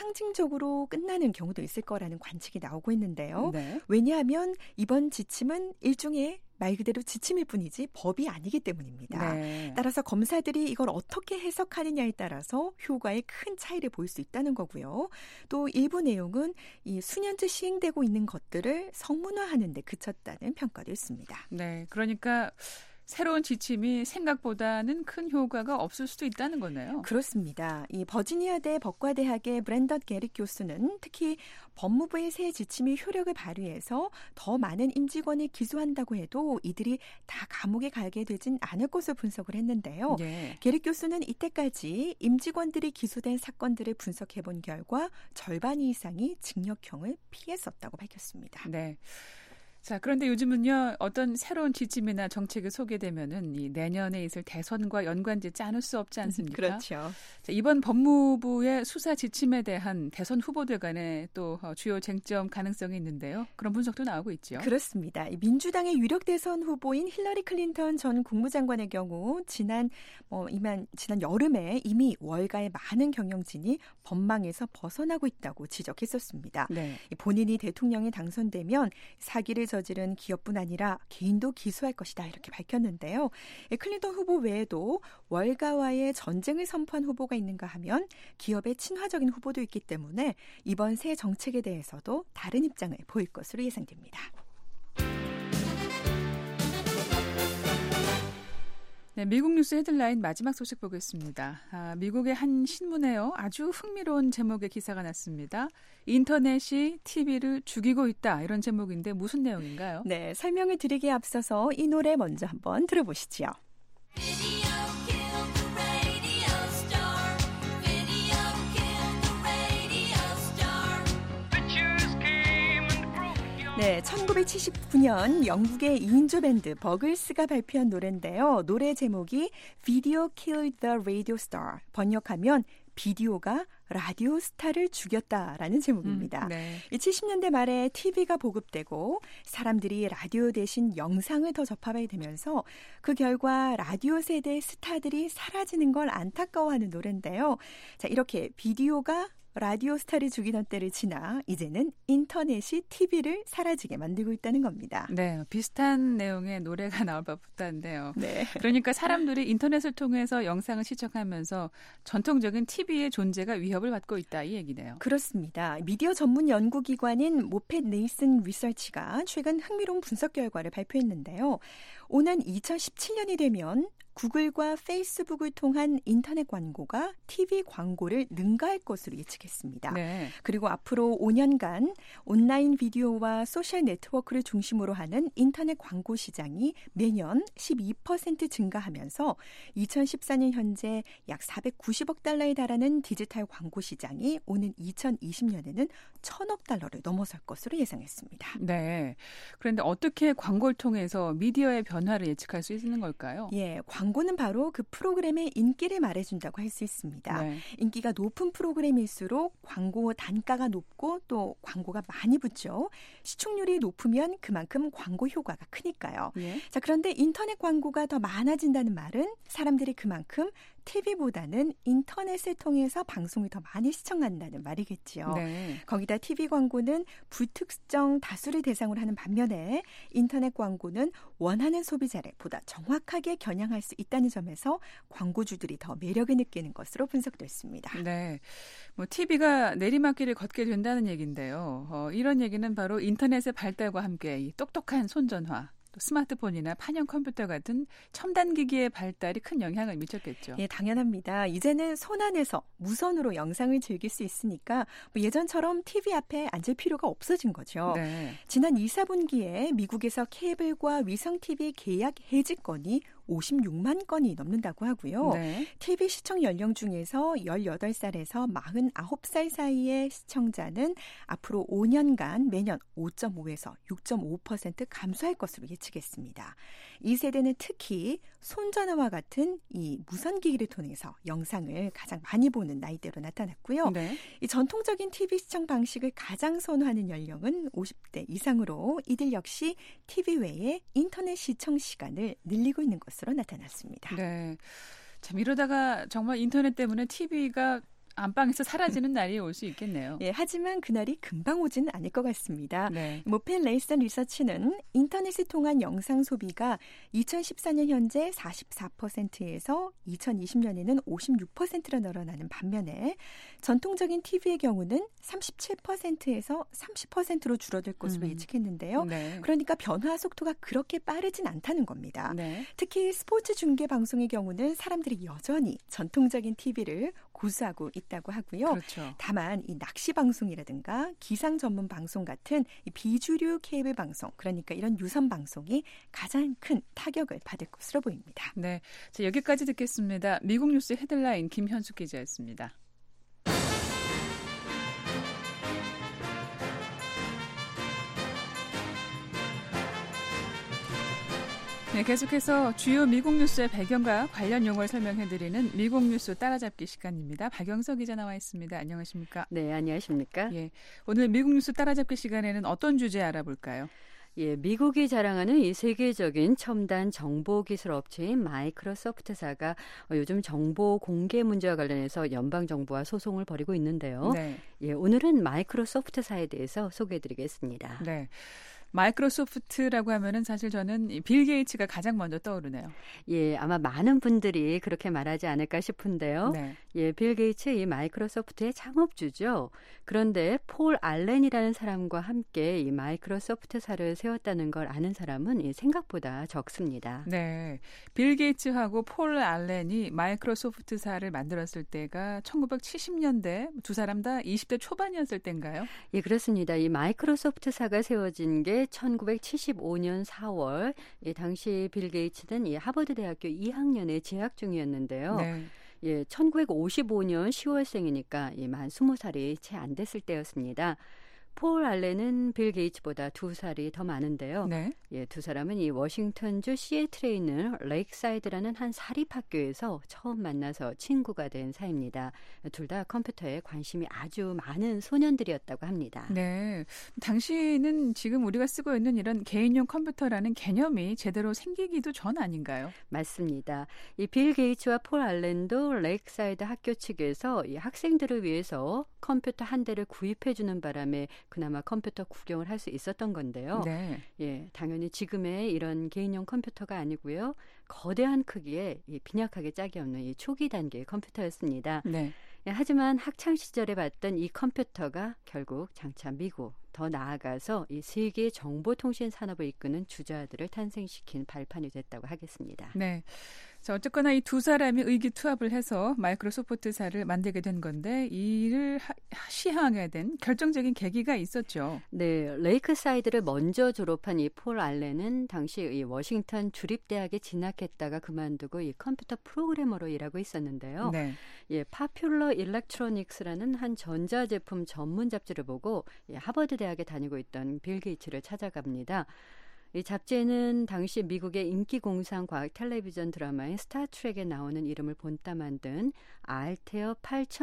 상징적으로 끝나는 경우도 있을 거라는 관측이 나오고 있는데요. 네. 왜냐하면 이번 지침은 일종의 말 그대로 지침일 뿐이지 법이 아니기 때문입니다. 네. 따라서 검사들이 이걸 어떻게 해석하느냐에 따라서 효과에 큰 차이를 보일 수 있다는 거고요. 또 일부 내용은 이 수년째 시행되고 있는 것들을 성문화하는 데 그쳤다는 평가도 있습니다. 네, 그러니까 새로운 지침이 생각보다는 큰 효과가 없을 수도 있다는 거네요. 그렇습니다. 이 버지니아대 법과대학의 브랜던 게릭 교수는 특히 법무부의 새 지침이 효력을 발휘해서 더 많은 임직원을 기소한다고 해도 이들이 다 감옥에 가게 되진 않을 것으로 분석을 했는데요. 네. 게릭 교수는 이때까지 임직원들이 기소된 사건들을 분석해본 결과 절반 이상이 징역형을 피했었다고 밝혔습니다. 네. 자, 그런데 요즘은요, 어떤 새로운 지침이나 정책이 소개되면은 이 내년에 있을 대선과 연관짓지 않을 수 없지 않습니까? 그렇죠. 자, 이번 법무부의 수사 지침에 대한 대선 후보들 간의 또 주요 쟁점 가능성이 있는데요. 그런 분석도 나오고 있죠. 그렇습니다. 민주당의 유력 대선 후보인 힐러리 클린턴 전 국무장관의 경우 지난 뭐 이만 지난 여름에 이미 월가의 많은 경영진이 법망에서 벗어나고 있다고 지적했었습니다. 네. 본인이 대통령에 당선되면 사기를 저지른 기업뿐 아니라 개인도 기소할 것이다 이렇게 밝혔는데요. 클린턴 후보 외에도 월가와의 전쟁을 선포한 후보가 있는가 하면 기업의 친화적인 후보도 있기 때문에 이번 새 정책에 대해서도 다른 입장을 보일 것으로 예상됩니다. 네, 미국 뉴스 헤드라인 마지막 소식 보겠습니다. 아, 미국의 한 신문에요. 아주 흥미로운 제목의 기사가 났습니다. 인터넷이 티비를 죽이고 있다. 이런 제목인데 무슨 내용인가요? 네, 설명을 드리기에 앞서서 이 노래 먼저 한번 들어보시죠. 네, 천구백칠십구 년 영국의 이인조 밴드 버글스가 발표한 노래인데요. 노래 제목이 Video Killed the Radio Star. 번역하면 비디오가 라디오 스타를 죽였다라는 제목입니다. 음, 네. 칠십 년대 말에 티비가 보급되고 사람들이 라디오 대신 영상을 더 접하게 되면서 그 결과 라디오 세대의 스타들이 사라지는 걸 안타까워하는 노래인데요. 자, 이렇게 비디오가 라디오 스타를 죽이던 때를 지나 이제는 인터넷이 티비를 사라지게 만들고 있다는 겁니다. 네, 비슷한 내용의 노래가 나올 법한데요. 네. 그러니까 사람들이 인터넷을 통해서 영상을 시청하면서 전통적인 티비의 존재가 위협을 받고 있다 이 얘기네요. 그렇습니다. 미디어 전문 연구기관인 모펫 네이슨 리서치가 최근 흥미로운 분석 결과를 발표했는데요. 오는 이천십칠 년이 되면 구글과 페이스북을 통한 인터넷 광고가 티비 광고를 능가할 것으로 예측했습니다. 네. 그리고 앞으로 오 년간 온라인 비디오와 소셜 네트워크를 중심으로 하는 인터넷 광고 시장이 매년 십이 퍼센트 증가하면서 이천십사 년 현재 약 사백구십억 달러에 달하는 디지털 광고 시장이 오는 이천이십 년에는 천억 달러를 넘어설 것으로 예상했습니다. 네. 그런데 어떻게 광고를 통해서 미디어의 변화를 예측할 수 있는 걸까요? 예, 광고는 바로 그 프로그램의 인기를 말해준다고 할 수 있습니다. 네. 인기가 높은 프로그램일수록 광고 단가가 높고 또 광고가 많이 붙죠. 시청률이 높으면 그만큼 광고 효과가 크니까요. 예. 자, 그런데 인터넷 광고가 더 많아진다는 말은 사람들이 그만큼 티비보다는 인터넷을 통해서 방송을 더 많이 시청한다는 말이겠지요. 네. 거기다 티비 광고는 불특정 다수를 대상으로 하는 반면에 인터넷 광고는 원하는 소비자를 보다 정확하게 겨냥할 수 있다는 점에서 광고주들이 더 매력을 느끼는 것으로 분석됐습니다. 네, 뭐 티비가 내리막길을 걷게 된다는 얘기인데요. 어, 이런 얘기는 바로 인터넷의 발달과 함께 이 똑똑한 손전화, 또 스마트폰이나 판형 컴퓨터 같은 첨단 기기의 발달이 큰 영향을 미쳤겠죠. 예, 당연합니다. 이제는 손 안에서 무선으로 영상을 즐길 수 있으니까 뭐 예전처럼 티비 앞에 앉을 필요가 없어진 거죠. 네. 지난 이, 사분기에 미국에서 케이블과 위성 티비 계약 해지 건이 오십육만 건이 넘는다고 하고요. 네. 티비 시청 연령 중에서 열여덟 살에서 마흔아홉 살 사이의 시청자는 앞으로 오 년간 매년 오 점 오에서 육 점 오 퍼센트 감소할 것으로 예측했습니다. 이 세대는 특히 손전화와 같은 이 무선기기를 통해서 영상을 가장 많이 보는 나이대로 나타났고요. 네. 이 전통적인 티비 시청 방식을 가장 선호하는 연령은 오십 대 이상으로 이들 역시 티비 외에 인터넷 시청 시간을 늘리고 있는 것으로 나타났습니다. 네. 참 이러다가 정말 인터넷 때문에 티비가 안방에서 사라지는 날이 올 수 있겠네요. 예, 하지만 그날이 금방 오지는 않을 것 같습니다. 네. 모펜 레이슨 리서치는 인터넷을 통한 영상 소비가 이천십사 년 현재 사십사 퍼센트에서 이천이십 년에는 오십육 퍼센트로 늘어나는 반면에 전통적인 티비의 경우는 삼십칠 퍼센트에서 삼십 퍼센트로 줄어들 것으로 음. 예측했는데요. 네. 그러니까 변화 속도가 그렇게 빠르진 않다는 겁니다. 네. 특히 스포츠 중계 방송의 경우는 사람들이 여전히 전통적인 티비를 고수하고 있다고 하고요. 그렇죠. 다만 이 낚시 방송이라든가 기상 전문 방송 같은 이 비주류 케이블 방송, 그러니까 이런 유선 방송이 가장 큰 타격을 받을 것으로 보입니다. 네, 자, 여기까지 듣겠습니다. 미국 뉴스 헤드라인 김현숙 기자였습니다. 네, 계속해서 주요 미국 뉴스의 배경과 관련 용어를 설명해드리는 미국 뉴스 따라잡기 시간입니다. 박영서 기자 나와 있습니다. 안녕하십니까? 네, 안녕하십니까? 예, 오늘 미국 뉴스 따라잡기 시간에는 어떤 주제 알아볼까요? 예, 미국이 자랑하는 이 세계적인 첨단 정보기술 업체인 마이크로소프트사가 요즘 정보 공개 문제와 관련해서 연방정부와 소송을 벌이고 있는데요. 네. 예, 오늘은 마이크로소프트사에 대해서 소개해드리겠습니다. 네. 마이크로소프트라고 하면은 사실 저는 이 빌 게이츠가 가장 먼저 떠오르네요. 예, 아마 많은 분들이 그렇게 말하지 않을까 싶은데요. 네. 예, 빌 게이츠 이 마이크로소프트의 창업주죠. 그런데 폴 알렌이라는 사람과 함께 이 마이크로소프트사를 세웠다는 걸 아는 사람은 이 생각보다 적습니다. 네. 빌 게이츠하고 폴 알렌이 마이크로소프트사를 만들었을 때가 천구백칠십 년대 두 사람 다 이십 대 초반이었을 때인가요? 예, 그렇습니다. 이 마이크로소프트사가 세워진 게 천구백칠십오 년 사월, 예, 당시 빌 게이츠는 이 하버드 대학교 이 학년에 재학 중이었는데요. 네. 예, 천구백오십오 년 시월생이니까 예, 만 스무 살이 채 안 됐을 때였습니다. 폴 알렌은 빌 게이츠보다 두 살이 더 많은데요. 네. 예, 두 사람은 이 워싱턴주 시애틀에 있는 레이크사이드라는 한 사립학교에서 처음 만나서 친구가 된 사이입니다. 둘 다 컴퓨터에 관심이 아주 많은 소년들이었다고 합니다. 네. 당시는 지금 우리가 쓰고 있는 이런 개인용 컴퓨터라는 개념이 제대로 생기기도 전 아닌가요? 맞습니다. 이 빌 게이츠와 폴 알렌도 레이크사이드 학교 측에서 이 학생들을 위해서 컴퓨터 한 대를 구입해 주는 바람에 그나마 컴퓨터 구경을 할 수 있었던 건데요. 네. 예, 당연히 지금의 이런 개인용 컴퓨터가 아니고요. 거대한 크기에 이 빈약하게 짝이 없는 이 초기 단계의 컴퓨터였습니다. 네. 예, 하지만 학창 시절에 봤던 이 컴퓨터가 결국 장차 미국, 더 나아가서 이 세계 정보통신 산업을 이끄는 주자들을 탄생시킨 발판이 됐다고 하겠습니다. 네. 자, 어쨌거나 이 두 사람이 의기투합을 해서 마이크로소프트사를 만들게 된 건데 이 일을 하, 시행하게 된 결정적인 계기가 있었죠. 네, 레이크사이드를 먼저 졸업한 이 폴 알렌은 당시 이 워싱턴 주립대학에 진학했다가 그만두고 이 컴퓨터 프로그래머로 일하고 있었는데요. 네. 예, 파퓰러 일렉트로닉스라는 한 전자제품 전문 잡지를 보고 예, 하버드 대학에 다니고 있던 빌 게이츠를 찾아갑니다. 이 잡지에는 당시 미국의 인기 공상 과학 텔레비전 드라마인 스타트rek에 나오는 이름을 본따 만든 알테어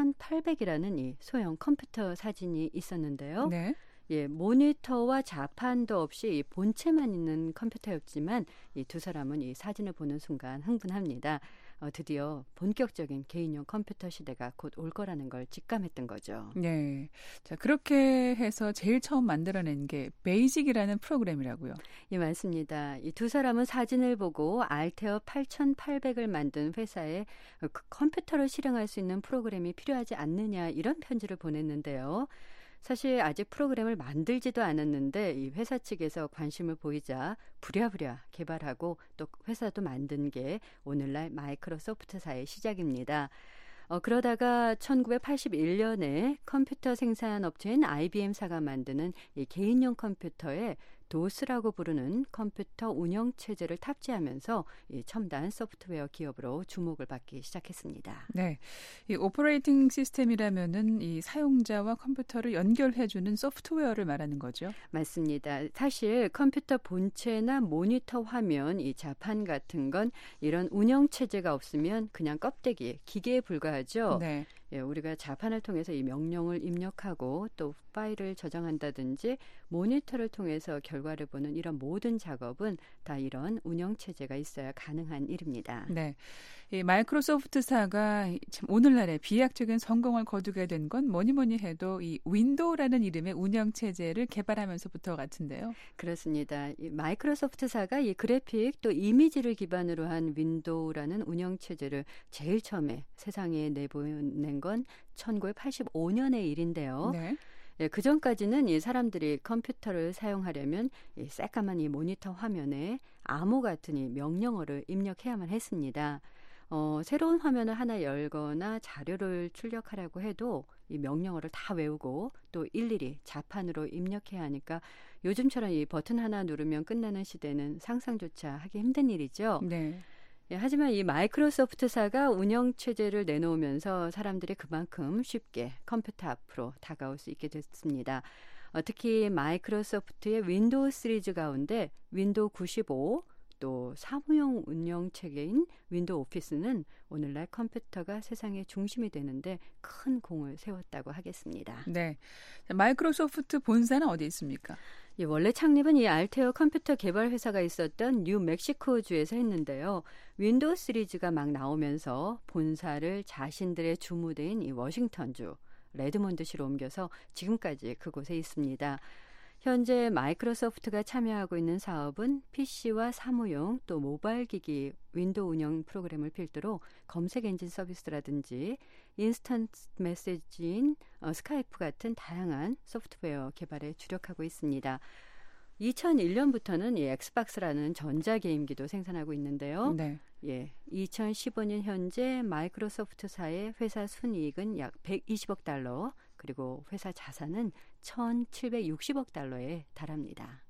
팔천팔백이라는 이 소형 컴퓨터 사진이 있었는데요. 네. 예, 모니터와 자판도 없이 이 본체만 있는 컴퓨터였지만 이 두 사람은 이 사진을 보는 순간 흥분합니다. 어, 드디어 본격적인 개인용 컴퓨터 시대가 곧 올 거라는 걸 직감했던 거죠. 네. 자, 그렇게 해서 제일 처음 만들어낸 게 베이직이라는 프로그램이라고요. 예, 맞습니다. 이 두 사람은 사진을 보고 알테어 팔천팔백을 만든 회사에 그 컴퓨터를 실행할 수 있는 프로그램이 필요하지 않느냐 이런 편지를 보냈는데요. 사실 아직 프로그램을 만들지도 않았는데 이 회사 측에서 관심을 보이자 부랴부랴 개발하고 또 회사도 만든 게 오늘날 마이크로소프트사의 시작입니다. 어, 그러다가 천구백팔십일 년에 컴퓨터 생산 업체인 아이비엠사가 만드는 이 개인용 컴퓨터에 도스라고 부르는 컴퓨터 운영 체제를 탑재하면서 이 첨단 소프트웨어 기업으로 주목을 받기 시작했습니다. 네, 이 오퍼레이팅 시스템이라면은 이 사용자와 컴퓨터를 연결해주는 소프트웨어를 말하는 거죠. 맞습니다. 사실 컴퓨터 본체나 모니터 화면, 이 자판 같은 건 이런 운영 체제가 없으면 그냥 껍데기, 기계에 불과하죠. 네. 예, 우리가 자판을 통해서 이 명령을 입력하고 또 파일을 저장한다든지 모니터를 통해서 결과를 보는 이런 모든 작업은 다 이런 운영 체제가 있어야 가능한 일입니다. 네, 이 마이크로소프트사가 참 오늘날의 비약적인 성공을 거두게 된 건 뭐니 뭐니 해도 이 윈도우라는 이름의 운영 체제를 개발하면서부터 같은데요. 그렇습니다. 이 마이크로소프트사가 이 그래픽 또 이미지를 기반으로 한 윈도우라는 운영 체제를 제일 처음에 세상에 내보낸 건 천구백팔십오 년의 일인데요. 네. 예, 그 전까지는 이 사람들이 컴퓨터를 사용하려면 이 새까만 이 모니터 화면에 암호 같은 이 명령어를 입력해야만 했습니다. 어, 새로운 화면을 하나 열거나 자료를 출력하려고 해도 이 명령어를 다 외우고 또 일일이 자판으로 입력해야 하니까 요즘처럼 이 버튼 하나 누르면 끝나는 시대는 상상조차 하기 힘든 일이죠. 네. 예, 하지만 이 마이크로소프트사가 운영 체제를 내놓으면서 사람들이 그만큼 쉽게 컴퓨터 앞으로 다가올 수 있게 됐습니다. 어, 특히 마이크로소프트의 윈도우 시리즈 가운데 윈도우 구십오, 또 사무용 운영 체계인 윈도우 오피스는 오늘날 컴퓨터가 세상의 중심이 되는데 큰 공을 세웠다고 하겠습니다. 네, 자, 마이크로소프트 본사는 어디 있습니까? 예, 원래 창립은 이 알테어 컴퓨터 개발 회사가 있었던 뉴멕시코주에서 했는데요. 윈도우 시리즈가 막 나오면서 본사를 자신들의 주무대인 이 워싱턴주 레드몬드시로 옮겨서 지금까지 그곳에 있습니다. 현재 마이크로소프트가 참여하고 있는 사업은 피씨와 사무용 또 모바일 기기 윈도우 운영 프로그램을 필두로 검색 엔진 서비스라든지 인스턴트 메시지인 어, 스카이프 같은 다양한 소프트웨어 개발에 주력하고 있습니다. 이천일 년부터는 이 엑스박스라는 전자게임기도 생산하고 있는데요. 네. 예, 이천십오 년 현재 마이크로소프트사의 회사 순이익은 약 백이십억 달러, 그리고 회사 자산은 천칠백육십억 달러에 달합니다.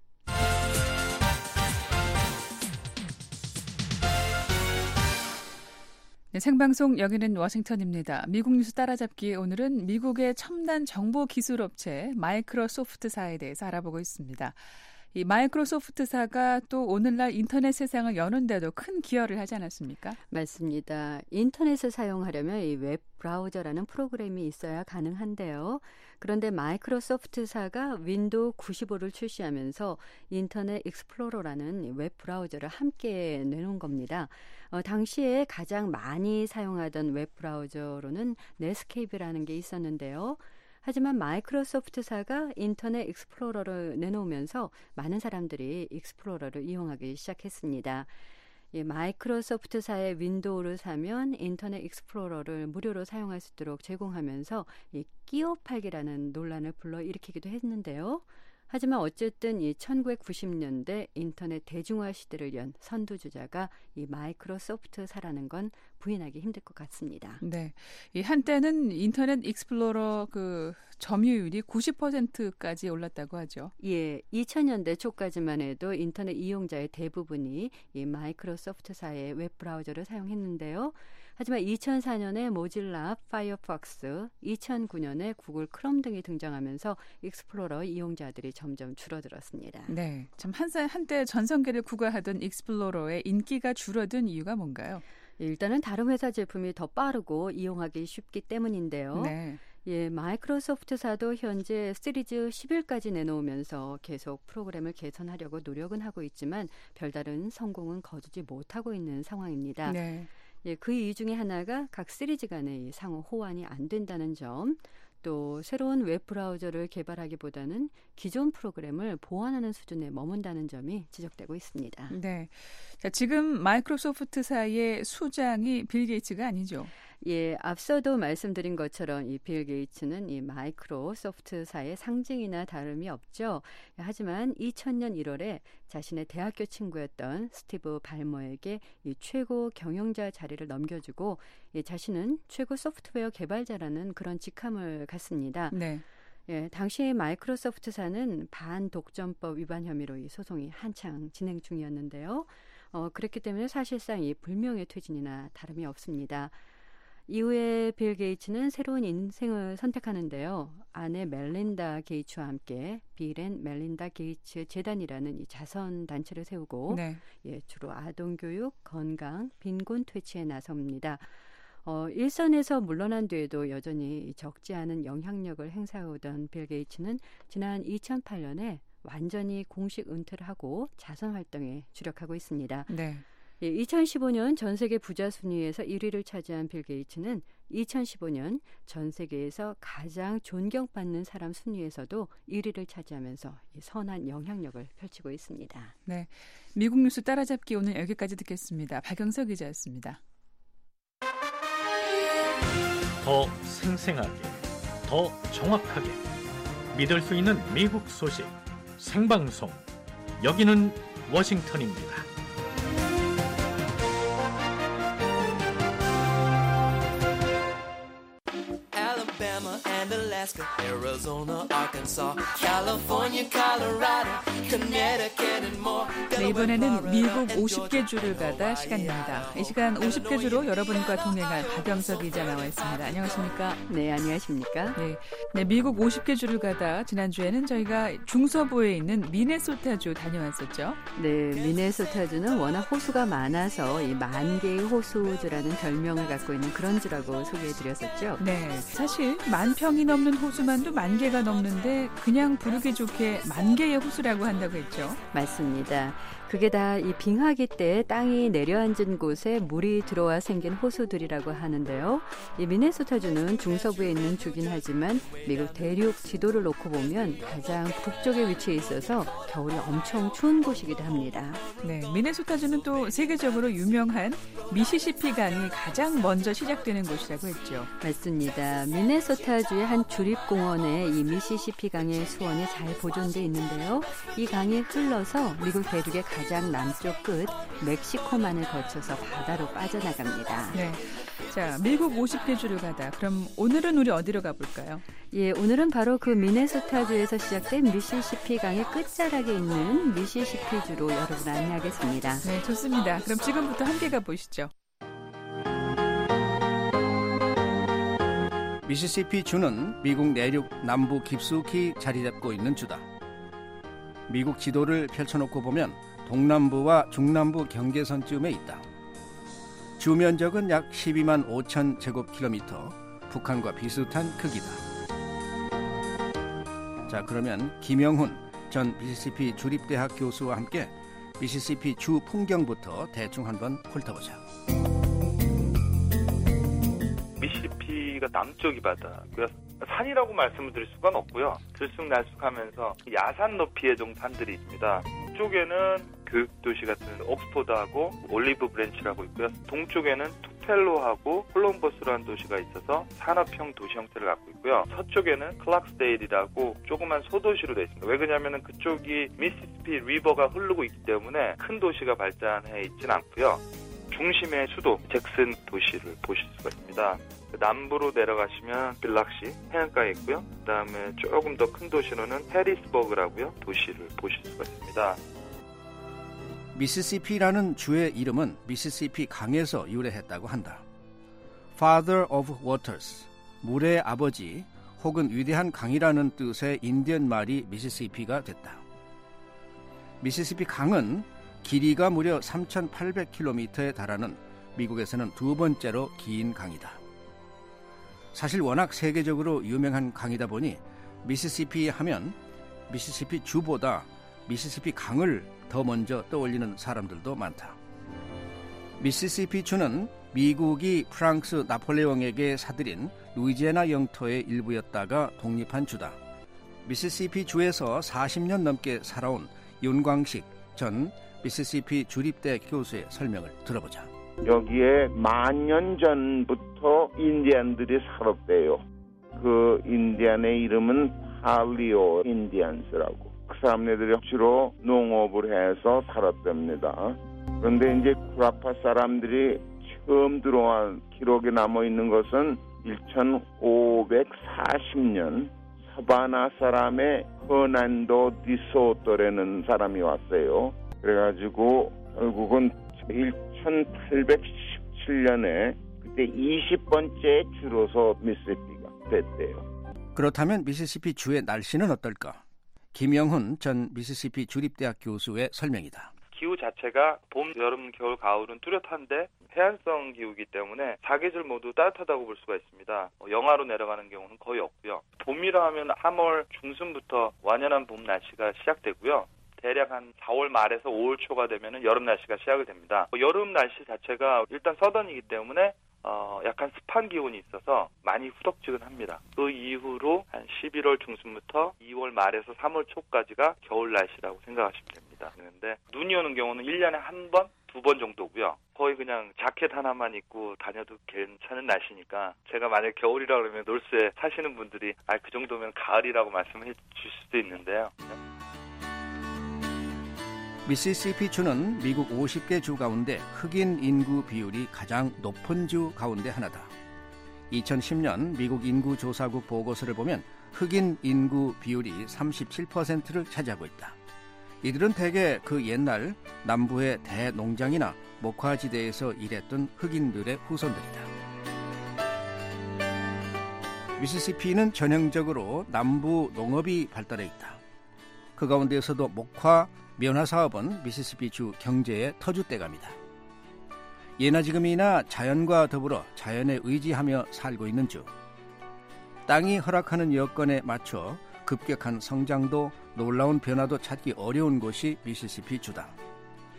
네, 생방송 여기는 워싱턴입니다. 미국 뉴스 따라잡기 오늘은 미국의 첨단 정보 기술 업체 마이크로소프트사에 대해서 알아보고 있습니다. 이 마이크로소프트사가 또 오늘날 인터넷 세상을 여는데도 큰 기여를 하지 않았습니까? 맞습니다. 인터넷을 사용하려면 이 웹 브라우저라는 프로그램이 있어야 가능한데요. 그런데 마이크로소프트사가 윈도우 구십오를 출시하면서 인터넷 익스플로러라는 웹 브라우저를 함께 내놓은 겁니다. 어, 당시에 가장 많이 사용하던 웹 브라우저로는 넷스케이프라는 게 있었는데요. 하지만 마이크로소프트사가 인터넷 익스플로러를 내놓으면서 많은 사람들이 익스플로러를 이용하기 시작했습니다. 예, 마이크로소프트사의 윈도우를 사면 인터넷 익스플로러를 무료로 사용할 수 있도록 제공하면서 이 끼워 팔기라는 논란을 불러일으키기도 했는데요. 하지만 어쨌든 이 천구백구십 년대 인터넷 대중화 시대를 연 선두주자가 이 마이크로소프트사라는 건 부인하기 힘들 것 같습니다. 네, 이 한때는 인터넷 익스플로러 그 점유율이 구십 퍼센트까지 올랐다고 하죠. 예, 이천 년대 초까지만 해도 인터넷 이용자의 대부분이 이 마이크로소프트사의 웹 브라우저를 사용했는데요. 하지만 이천사 년에 모질라 파이어폭스, 이천구 년에 구글 크롬 등이 등장하면서 익스플로러 이용자들이 점점 줄어들었습니다. 네, 참 한때 한때 전성기를 구가하던 익스플로러의 인기가 줄어든 이유가 뭔가요? 일단은 다른 회사 제품이 더 빠르고 이용하기 쉽기 때문인데요. 네. 예, 마이크로소프트사도 현재 시리즈 십일까지 내놓으면서 계속 프로그램을 개선하려고 노력은 하고 있지만 별다른 성공은 거두지 못하고 있는 상황입니다. 네. 예, 그 이유 중에 하나가 각 시리즈 간의 상호 호환이 안 된다는 점, 또 새로운 웹 브라우저를 개발하기보다는 기존 프로그램을 보완하는 수준에 머문다는 점이 지적되고 있습니다. 네, 자, 지금 마이크로소프트사의 수장이 빌 게이츠가 아니죠? 예, 앞서도 말씀드린 것처럼 이 빌 게이츠는 이 마이크로소프트사의 상징이나 다름이 없죠. 하지만 이천 년 일월에 자신의 대학교 친구였던 스티브 발머에게 이 최고 경영자 자리를 넘겨주고 예, 자신은 최고 소프트웨어 개발자라는 그런 직함을 갖습니다. 네. 예, 당시 마이크로소프트사는 반독점법 위반 혐의로 이 소송이 한창 진행 중이었는데요. 어, 그렇기 때문에 사실상 이 불명예 퇴진이나 다름이 없습니다. 이후에 빌 게이츠는 새로운 인생을 선택하는데요. 아내 멜린다 게이츠와 함께 빌 앤 멜린다 게이츠 재단이라는 이 자선 단체를 세우고 네. 예, 주로 아동 교육, 건강, 빈곤 퇴치에 나섭니다. 어, 일선에서 물러난 뒤에도 여전히 적지 않은 영향력을 행사해오던 빌 게이츠는 지난 이천팔 년에 완전히 공식 은퇴를 하고 자선 활동에 주력하고 있습니다. 네. 예, 이천십오 년 전 세계 부자 순위에서 일 위를 차지한 빌 게이츠는 이천십오 년 전 세계에서 가장 존경받는 사람 순위에서도 일 위를 차지하면서 선한 영향력을 펼치고 있습니다. 네, 미국 뉴스 따라잡기 오늘 여기까지 듣겠습니다. 박영석 기자였습니다. 더 생생하게, 더 정확하게 믿을 수 있는 미국 소식 생방송 여기는 워싱턴입니다. Alabama and Alaska, Arizona, Arkansas, California, Colorado, Connecticut and more. 네, 이번에는 미국 오십 개 주를 가다 시간입니다. 이 시간 오십 개 주로 여러분과 동행할 박영석 기자 나와 있습니다. 안녕하십니까? 네, 안녕하십니까? 네, 네, 미국 오십 개 주를 가다 지난주에는 저희가 중서부에 있는 미네소타주 다녀왔었죠. 네, 미네소타주는 워낙 호수가 많아서 이 만 개의 호수주라는 별명을 갖고 있는 그런 주라고 소개해드렸었죠. 네, 사실 만 평이 넘는 호수만도 만 개가 넘는데 그냥 부르기 좋게 만 개의 호수라고 한다고 했죠. 맞습니다. 그게 다 이 빙하기 때 땅이 내려앉은 곳에 물이 들어와 생긴 호수들이라고 하는데요. 이 미네소타주는 중서부에 있는 주긴 하지만 미국 대륙 지도를 놓고 보면 가장 북쪽에 위치해 있어서 겨울이 엄청 추운 곳이기도 합니다. 네, 미네소타주는 또 세계적으로 유명한 미시시피 강이 가장 먼저 시작되는 곳이라고 했죠. 맞습니다. 미네소타주의 한 주립공원에 이 미시시피 강의 수원이 잘 보존돼 있는데요. 이 강이 흘러서 미국 대륙의 가장 남쪽 끝 멕시코만을 거쳐서 바다로 빠져나갑니다. 네, 자 미국 오십 개 주를 가다. 그럼 오늘은 우리 어디로 가볼까요? 예, 오늘은 바로 그 미네소타주에서 시작된 미시시피 강의 끝자락에 있는 미시시피주로 여러분 안내하겠습니다. 네, 좋습니다. 그럼 지금부터 함께 가보시죠. 미시시피 주는 미국 내륙 남부 깊숙이 자리 잡고 있는 주다. 미국 지도를 펼쳐놓고 보면 동남부와 중남부 경계선쯤에 있다. 주 면적은 약 십이만 오천 제곱킬로미터, 북한과 비슷한 크기다. 자, 그러면 김영훈 전 미시시피 주립대학 교수와 함께 미시시피 주 풍경부터 대충 한번 훑어보자. 미시시피가 남쪽이 바다. 산이라고 말씀을 드릴 수가 없고요. 들쑥날쑥하면서 야산 높이의 좀 산들이 있습니다. 북쪽에는 교육도시 같은 옥스포드하고 올리브 브랜치라고 있고요. 동쪽에는 투펠로하고 콜럼버스라는 도시가 있어서 산업형 도시 형태를 갖고 있고요. 서쪽에는 클락스데일이라고 조그만 소도시로 되어 있습니다. 왜 그러냐면 그쪽이 미시시피 리버가 흐르고 있기 때문에 큰 도시가 발전해 있지는 않고요. 중심의 수도 잭슨 도시를 보실 수가 있습니다. 남부로 내려가시면 빌락시 해안가에 있고요. 그 다음에 조금 더 큰 도시로는 해리스버그라고요. 도시를 보실 수가 있습니다. 미시시피라는 주의 이름은 미시시피 강에서 유래했다고 한다. Father of Waters, 물의 아버지 혹은 위대한 강이라는 뜻의 인디언 말이 미시시피가 됐다. 미시시피 강은 길이가 무려 삼천팔백 킬로미터에 달하는 미국에서는 두 번째로 긴 강이다. 사실 워낙 세계적으로 유명한 강이다 보니 미시시피 하면 미시시피 주보다 미시시피 강을 더 먼저 떠올리는 사람들도 많다. 미시시피 주는 미국이 프랑스 나폴레옹에게 사들인 루이지애나 영토의 일부였다가 독립한 주다. 미시시피 주에서 사십 년 넘게 살아온 윤광식 전 미시시피 주립대 교수의 설명을 들어보자. 여기에 만 년 전부터 인디안들이 살았대요. 그 인디안의 이름은 팔리오 인디안스라고. 그 사람들이 주로 농업을 해서 살았답니다. 그런데 이제 쿠라파 사람들이 처음 들어온 기록에 남아있는 것은 천오백사십 년 사바나 사람의 허난도 디소토라는 사람이 왔어요. 그래가지고 결국은 천팔백십칠 년에 그때 이십 번째 주로서 미시시피가 됐대요. 그렇다면 미시시피 주의 날씨는 어떨까? 김영훈 전 미시시피 주립대학 교수의 설명이다. 기후 자체가 봄, 여름, 겨울, 가을은 뚜렷한데 해안성 기후이기 때문에 사계절 모두 따뜻하다고 볼 수가 있습니다. 영하로 내려가는 경우는 거의 없고요. 봄이라 하면 삼월 중순부터 완연한 봄 날씨가 시작되고요. 대략 한 사월 말에서 오월 초가 되면 여름 날씨가 시작이 됩니다. 여름 날씨 자체가 일단 서던이기 때문에 어, 약간 습한 기온이 있어서 많이 후덥지근합니다. 그 이후로 한 십일월 중순부터 이월 말에서 삼월 초까지가 겨울 날씨라고 생각하시면 됩니다. 그런데 눈이 오는 경우는 일 년에 한 번, 두 번 정도고요. 거의 그냥 자켓 하나만 입고 다녀도 괜찮은 날씨니까 제가 만약 겨울이라 그러면 놀스에 사시는 분들이 아, 그 정도면 가을이라고 말씀해 주실 수도 있는데요. 미시시피 주는 미국 오십 개 주 가운데 흑인 인구 비율이 가장 높은 주 가운데 하나다. 이천십 년 미국 인구조사국 보고서를 보면 흑인 인구 비율이 삼십칠 퍼센트를 차지하고 있다. 이들은 대개 그 옛날 남부의 대농장이나 목화지대에서 일했던 흑인들의 후손들이다. 미시시피는 전형적으로 남부 농업이 발달해 있다. 그 가운데에서도 목화, 면화 사업은 미시시피 주 경제의 터줏대감이다. 예나 지금이나 자연과 더불어 자연에 의지하며 살고 있는 주. 땅이 허락하는 여건에 맞춰 급격한 성장도 놀라운 변화도 찾기 어려운 곳이 미시시피 주다.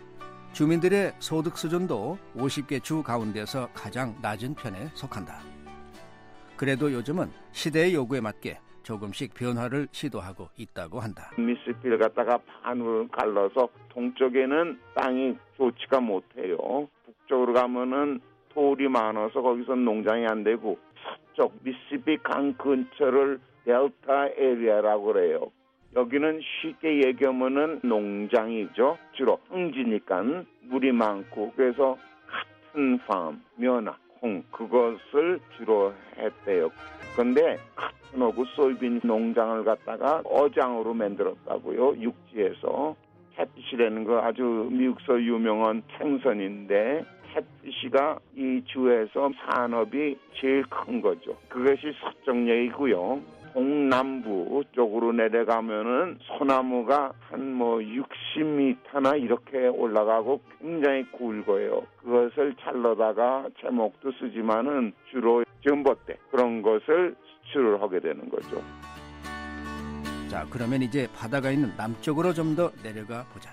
주민들의 소득 수준도 오십 개 주 가운데서 가장 낮은 편에 속한다. 그래도 요즘은 시대의 요구에 맞게 조금씩 변화를 시도하고 있다고 한다. 미시시피를 갖다가 반으로 갈라서 동쪽에는 땅이 좋지가 못해요. 북쪽으로 가면은 돌이 많아서 거기서 농장이 안 되고 서쪽 미시시피 강 근처를 델타 에리아라고 그래요. 여기는 쉽게 얘기하면은 농장이죠. 주로 황지니까 물이 많고 그래서 같은 팜, 면화, 콩 그것을 주로 했대요. 그런데 카툰하고 소이빈 농장을 갖다가 어장으로 만들었다고요. 육지에서. 캣핏이라는 거 아주 미국서 유명한 생선인데 캣핏이가 이 주에서 산업이 제일 큰 거죠. 그것이 서쪽역이고요. 동남부 쪽으로 내려가면은 소나무가 한 뭐 육십 미터나 이렇게 올라가고 굉장히 굵어요. 그것을 잘라다가 제목도 쓰지만은 주로 전봇대 그런 것을 수출을 하게 되는 거죠. 자, 그러면 이제 바다가 있는 남쪽으로 좀 더 내려가 보자.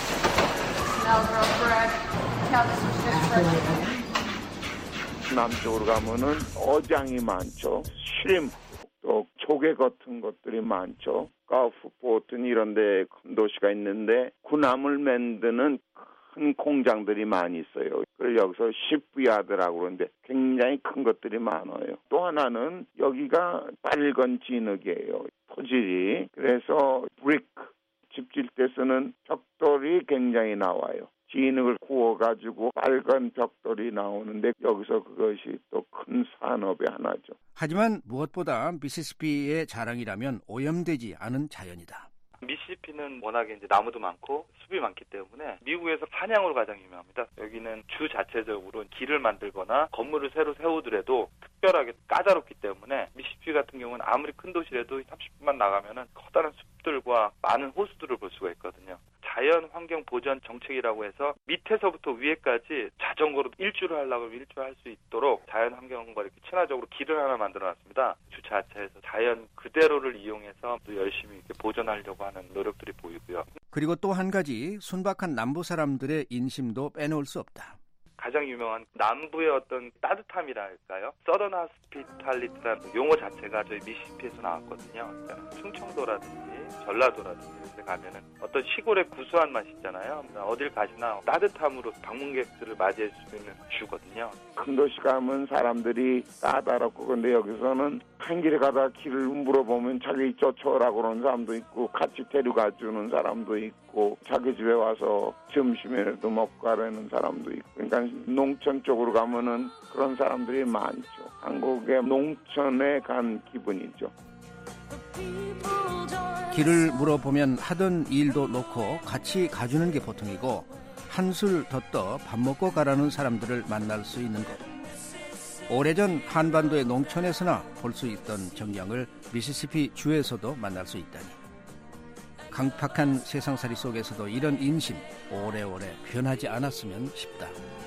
남쪽으로 가면은 어장이 많죠. 슈림 또 조개 같은 것들이 많죠. 가우프포튼 이런 데 큰 도시가 있는데 군함을 만드는 큰 공장들이 많이 있어요. 그걸 여기서 시프야드라고 그러는데 굉장히 큰 것들이 많아요. 또 하나는 여기가 빨간 진흙이에요. 토질이. 그래서 브릭, 집 질 때 쓰는 벽돌이 굉장히 나와요. 진흙을 구워가지고 빨간 벽돌이 나오는데 여기서 그것이 또 큰 산업의 하나죠. 하지만 무엇보다 미시시피의 자랑이라면 오염되지 않은 자연이다. 미시시피는 워낙에 이제 나무도 많고 숲이 많기 때문에 미국에서 사냥으로 가장 유명합니다. 여기는 주 자체적으로 길을 만들거나 건물을 새로 세우더라도 특별하게 까다롭기 때문에 미시시피 같은 경우는 아무리 큰 도시라도 삼십 분만 나가면은 커다란 숲들과 많은 호수들을 볼 수가 있거든요. 자연 환경 보전 정책이라고 해서 밑에서부터 위에까지 자전거로 일주를 하려고 하면 일주 할 수 있도록 자연 환경과 이렇게 친화적으로 길을 하나 만들어놨습니다. 주 자체에서 자연 그대로를 이용해서 또 열심히 이렇게 보존하려고 하는 노력들이 보이고요. 그리고 또 한 가지 순박한 남부 사람들의 인심도 빼놓을 수 없다. 가장 유명한 남부의 어떤 따뜻함이랄까요? 서던 하스피탈리티라는 용어 자체가 저희 미시시피에서 나왔거든요. 그러니까 충청도라든지 전라도라든지 이런 데 가면은 어떤 시골의 구수한 맛이 있잖아요. 어딜 가시나 따뜻함으로 방문객들을 맞이할 수 있는 주거든요. 큰 도시 가면 사람들이 까다롭고 근데 여기서는 한 길에 가다 길을 물어보면 자기 쫓아오라고 그러는 사람도 있고 같이 데려가 주는 사람도 있고 자기 집에 와서 점심에도 먹고 가라는 사람도 있고 그러니까 농촌 쪽으로 가면은 그런 사람들이 많죠. 한국의 농촌에 간 기분이죠. 길을 물어보면 하던 일도 놓고 같이 가주는 게 보통이고 한술 더 떠 밥 먹고 가라는 사람들을 만날 수 있는 것. 오래전 한반도의 농촌에서나 볼 수 있던 정경을 미시시피 주에서도 만날 수 있다니. 강팍한 세상살이 속에서도 이런 인심 오래오래 변하지 않았으면 싶다.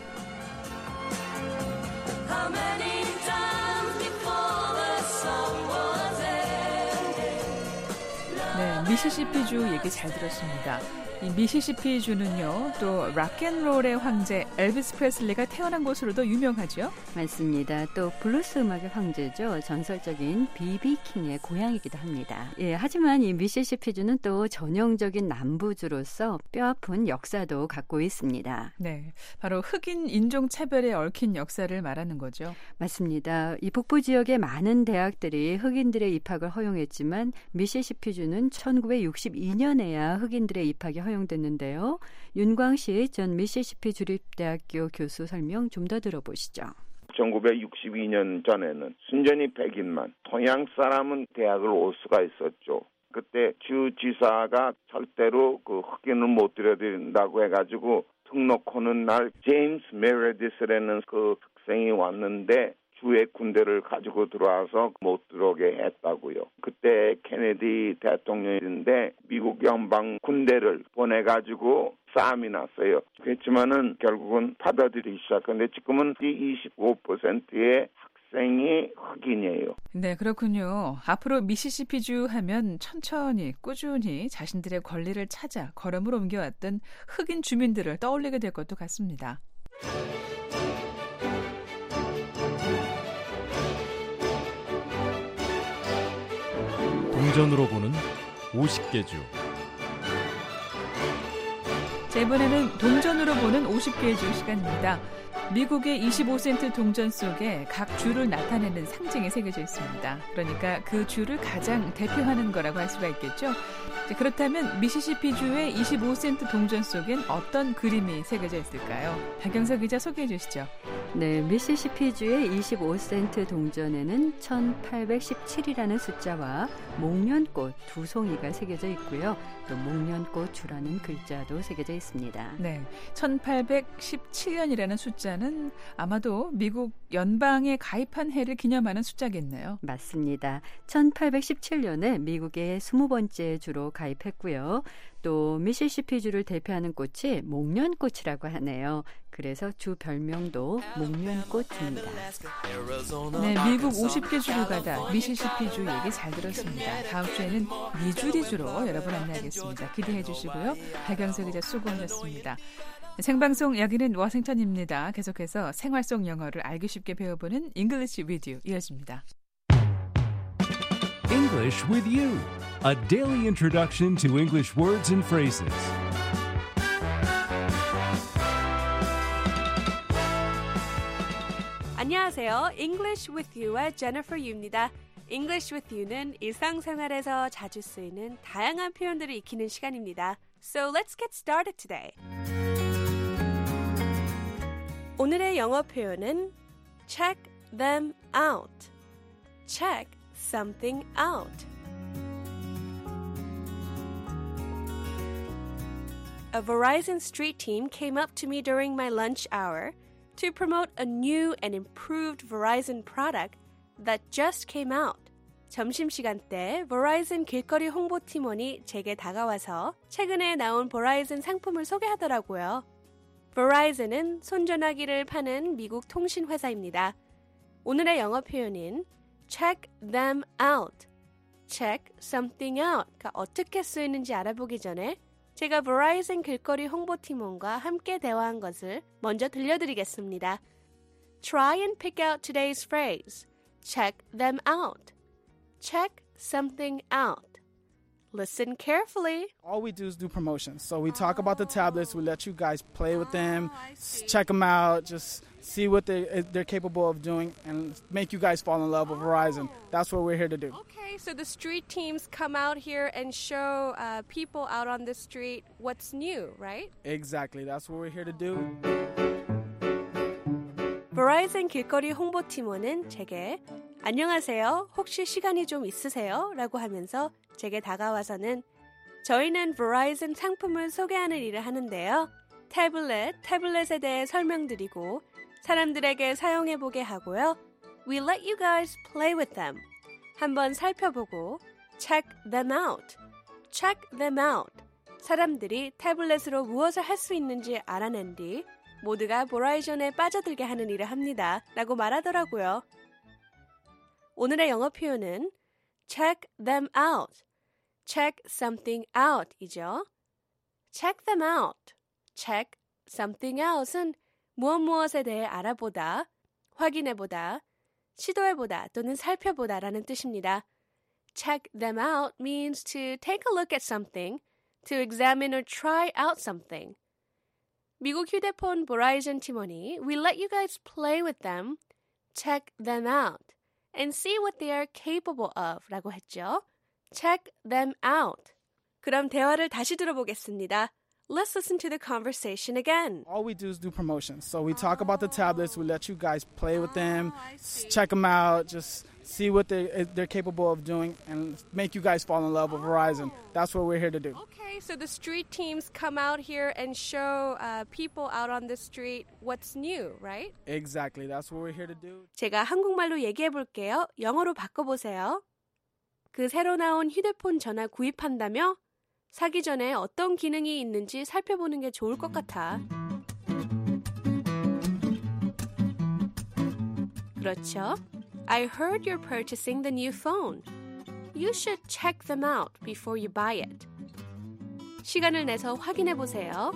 네, 미시시피주 얘기 잘 들었습니다. 이 미시시피주는요, 또 락앤롤의 황제 엘비스 프레슬리가 태어난 곳으로도 유명하죠. 맞습니다. 또 블루스 음악의 황제죠. 전설적인 비비 킹의 고향이기도 합니다. 예, 하지만 이 미시시피주는 또 전형적인 남부주로서 뼈아픈 역사도 갖고 있습니다. 네, 바로 흑인 인종 차별에 얽힌 역사를 말하는 거죠. 맞습니다. 이 북부 지역의 많은 대학들이 흑인들의 입학을 허용했지만 미시시피주는 천구백육십이 년에야 흑인들의 입학이 허용됐는데요. 윤광식 전 미시시피 주립대학교 교수 설명 좀 더 들어보시죠. 천구백육십이 년 전에는 순전히 백인만 동양 사람은 대학을 올 수가 있었죠. 그때 주지사가 절대로 그 흑인을 못 들여드린다고 해가지고 등록하는 날 제임스 메레디스라는 그 학생이 왔는데 주의 군대를 가지고 들어와서 못 들어오게 했다고요. 그때 케네디 대통령인데 미국 연방 군대를 보내가지고 싸움이 났어요. 그렇지만은 결국은 받아들이기 시작했는데 지금은 이십오 퍼센트의 학생이 흑인이에요. 네, 그렇군요. 앞으로 미시시피주 하면 천천히 꾸준히 자신들의 권리를 찾아 걸음을 옮겨왔던 흑인 주민들을 떠올리게 될 것도 같습니다. 동전으로 보는 오십 개 주. 자, 이번에는 동전으로 보는 오십 개 주 시간입니다. 미국의 이십오 센트 동전 속에 각 주를 나타내는 상징이 새겨져 있습니다. 그러니까 그 주를 가장 대표하는 거라고 할 수가 있겠죠. 자, 그렇다면 미시시피주의 이십오 센트 동전 속엔 어떤 그림이 새겨져 있을까요? 박경서 기자 소개해 주시죠. 네, 미시시피주의 이십오 센트 동전에는 천팔백십칠이라는 숫자와 목련꽃 두 송이가 새겨져 있고요. 또 목련꽃 주라는 글자도 새겨져 있습니다. 네, 천팔백십칠 년이라는 숫자는 아마도 미국 연방에 가입한 해를 기념하는 숫자겠네요. 맞습니다. 천팔백십칠 년에 미국의 스무 번째 주로 가입했고요. 또 미시시피주를 대표하는 꽃이 목련꽃이라고 하네요. 그래서 주 별명도 목련꽃입니다. 네, 미국 오십 개 주로 가다 미시시피주 얘기 잘 들었습니다. 다음 주에는 미주리주로 여러분 안내하겠습니다. 기대해 주시고요. 박영석 기자 수고하셨습니다. 생방송 여기는 워싱턴입니다. 계속해서 생활 속 영어를 알기 쉽게 배워보는 English with You 이어집니다. English with you. A daily introduction to English words and phrases. 안녕하세요. English with You의 Jennifer Yu입니다. English with You는 일상생활에서 자주 쓰이는 다양한 표현들을 익히는 시간입니다. So let's get started today. 오늘의 영어 표현은 check them out. check something out. A Verizon street team came up to me during my lunch hour to promote a new and improved Verizon product that just came out. 점심시간 때 Verizon 길거리 홍보팀원이 제게 다가와서 최근에 나온 Verizon 상품을 소개하더라고요. Verizon은 손전화기를 파는 미국 통신회사입니다. 오늘의 영어 표현인 check them out, check something out가 어떻게 쓰이는지 알아보기 전에 제가 Verizon 길거리 홍보팀원과 함께 대화한 것을 먼저 들려드리겠습니다. Try and pick out today's phrase. Check them out. Check something out. Listen carefully. All we do is do promotions. So we talk about the tablets. We let you guys play with them, check them out, just see what they, they're capable of doing, and make you guys fall in love with Verizon. That's what we're here to do. Okay, so the street teams come out here and show uh, people out on the street what's new, right? Exactly. That's what we're here to do. Verizon 길거리 홍보팀원은 제게 안녕하세요. 혹시 시간이 좀 있으세요? 라고 하면서 제게 다가와서는 저희는 Verizon 상품을 소개하는 일을 하는데요. 태블릿, 태블릿에 대해 설명드리고 사람들에게 사용해보게 하고요. We let you guys play with them. 한번 살펴보고 check them out. check them out. 사람들이 태블릿으로 무엇을 할 수 있는지 알아낸 뒤 모두가 보라이전에 빠져들게 하는 일을 합니다. 라고 말하더라고요. 오늘의 영어 표현은 check them out, check something out 이죠. check them out, check something out은 무엇 무엇에 대해 알아보다, 확인해보다, 시도해보다 또는 살펴보다 라는 뜻입니다. check them out means to take a look at something, to examine or try out something. 미국 휴대폰 Verizon 팀원이 We let you guys play with them, check them out, and see what they are capable of 라고 했죠. Check them out. 그럼 대화를 다시 들어보겠습니다. Let's listen to the conversation again. All we do is do promotions. So we talk about the tablets. We let you guys play with them, check them out, just see what they, they're capable of doing, and make you guys fall in love with Verizon. That's what we're here to do. Okay, so the street teams come out here and show uh, people out on the street what's new, right? Exactly. That's what we're here to do. 제가 한국말로 얘기해 볼게요. 영어로 바꿔보세요. 그 새로 나온 휴대폰 전화 구입한다며? 사기 전에 어떤 기능이 있는지 살펴보는 게 좋을 것 같아. 그렇죠? I heard you're purchasing the new phone. You should check them out before you buy it. 시간을 내서 확인해 보세요.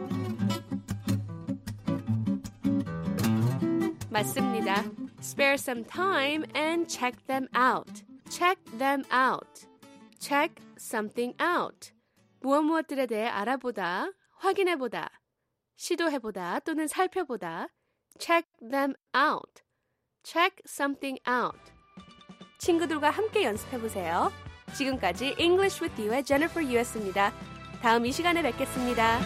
맞습니다. Spare some time and check them out. Check them out. Check something out. 무엇 무엇들에 대해 알아보다, 확인해보다, 시도해보다 또는 살펴보다. Check them out. Check something out. 친구들과 함께 연습해보세요. 지금까지 English with You의 Jennifer Yu였습니다. 다음 이 시간에 뵙겠습니다.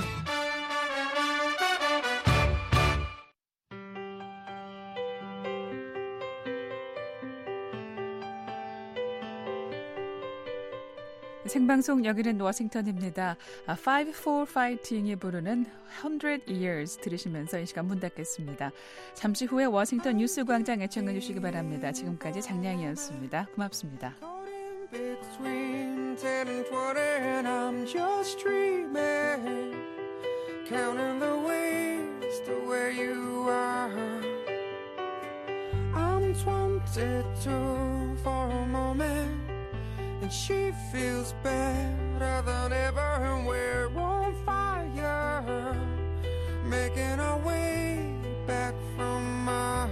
생방송 여기는 워싱턴입니다. five four Fighting이 부르는 hundred years 들으시면서 이 시간 문 닫겠습니다. 잠시 후에 워싱턴 뉴스 광장 애청해 주시기 바랍니다. 지금까지 장량이었습니다. 고맙습니다. Between ten and twenty and I'm just dreaming, counting the ways to where you are. I'm twenty-two for a moment, and she feels better than ever, and we're on fire, making our way back from Mars.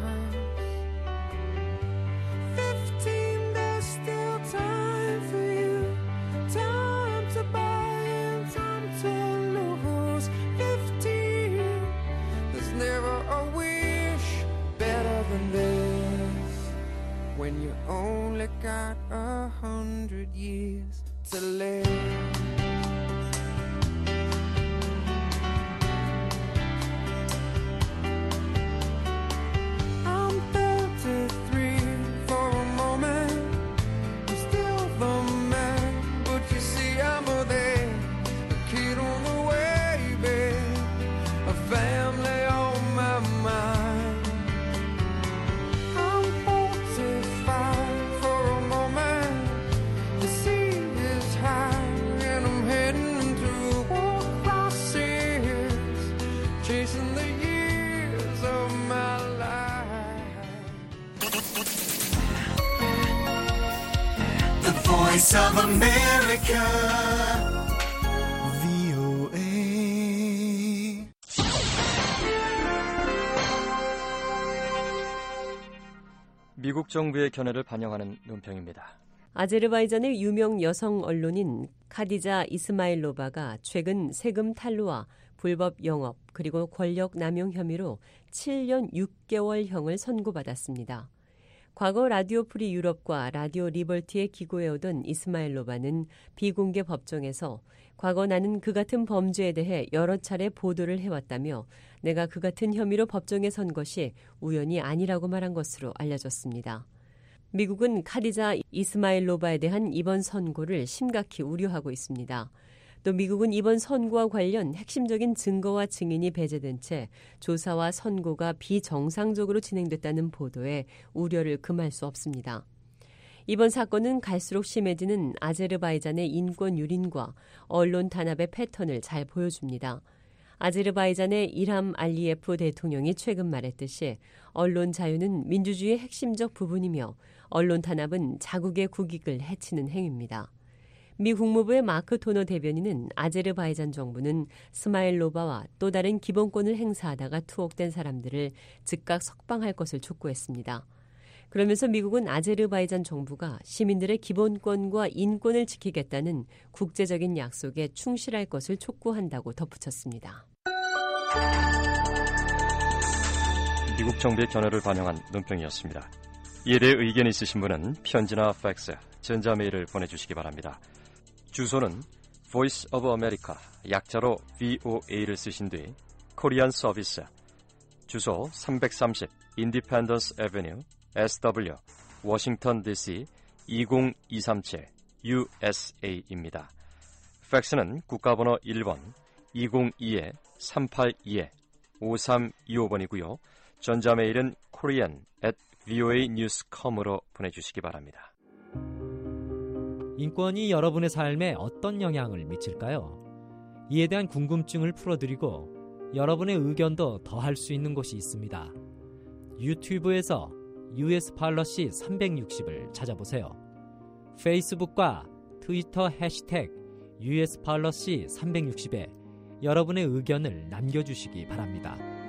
Fifteen, there's still time for you, time to buy and time to lose. Fifteen, there's never a wish better than this, when you only got a hundred years to live. I'm thirty-three for a moment, I'm still the man, but you see I'm a there, a kid on the way, babe, a family on my mind. I'm forty-five for a moment, the sea is high and I'm heading to across seas, chasing the years of my life. The Voice of America. 브이오에이. 미국 정부의 견해를 반영하는 논평입니다. 아제르바이잔의 유명 여성 언론인 카디자 이스마일로바가 최근 세금 탈루와 불법 영업 그리고 권력 남용 혐의로 칠 년 육 개월형을 선고받았습니다. 과거 라디오 프리 유럽과 라디오 리버티에 기고해오던 이스마일로바는 비공개 법정에서 과거 나는 그 같은 범죄에 대해 여러 차례 보도를 해왔다며 내가 그 같은 혐의로 법정에 선 것이 우연이 아니라고 말한 것으로 알려졌습니다. 미국은 카디자 이스마일로바에 대한 이번 선고를 심각히 우려하고 있습니다. 또 미국은 이번 선고와 관련 핵심적인 증거와 증인이 배제된 채 조사와 선고가 비정상적으로 진행됐다는 보도에 우려를 금할 수 없습니다. 이번 사건은 갈수록 심해지는 아제르바이잔의 인권 유린과 언론 탄압의 패턴을 잘 보여줍니다. 아제르바이잔의 일함 알리예프 대통령이 최근 말했듯이 언론 자유는 민주주의의 핵심적 부분이며 언론 탄압은 자국의 국익을 해치는 행위입니다. 미 국무부의 마크 토너 대변인은 아제르바이잔 정부는 스마일로바와 또 다른 기본권을 행사하다가 투옥된 사람들을 즉각 석방할 것을 촉구했습니다. 그러면서 미국은 아제르바이잔 정부가 시민들의 기본권과 인권을 지키겠다는 국제적인 약속에 충실할 것을 촉구한다고 덧붙였습니다. 미국 정부의 견해를 반영한 논평이었습니다. 이에 대해 의견이 있으신 분은 편지나 팩스, 전자메일을 보내주시기 바랍니다. 주소는 Voice of America, 약자로 브이오에이를 쓰신 뒤 코리안 서비스, 주소 삼백삼십 Independence Avenue, 에스더블유, 워싱턴 디씨 이공이삼칠 유에스에이입니다. 팩스는 국가번호 일 번 이공이 삼팔이 오삼이오 번이고요. 전자메일은 korean at 브이오에이 뉴스 닷컴으로 보내주시기 바랍니다. 인권이 여러분의 삶에 어떤 영향을 미칠까요? 이에 대한 궁금증을 풀어드리고 여러분의 의견도 더할 수 있는 곳이 있습니다. 유튜브에서 유에스 팔러시 삼백육십을 찾아보세요. 페이스북과 트위터 해시태그 유에스 팔러시 삼백육십에 여러분의 의견을 남겨주시기 바랍니다.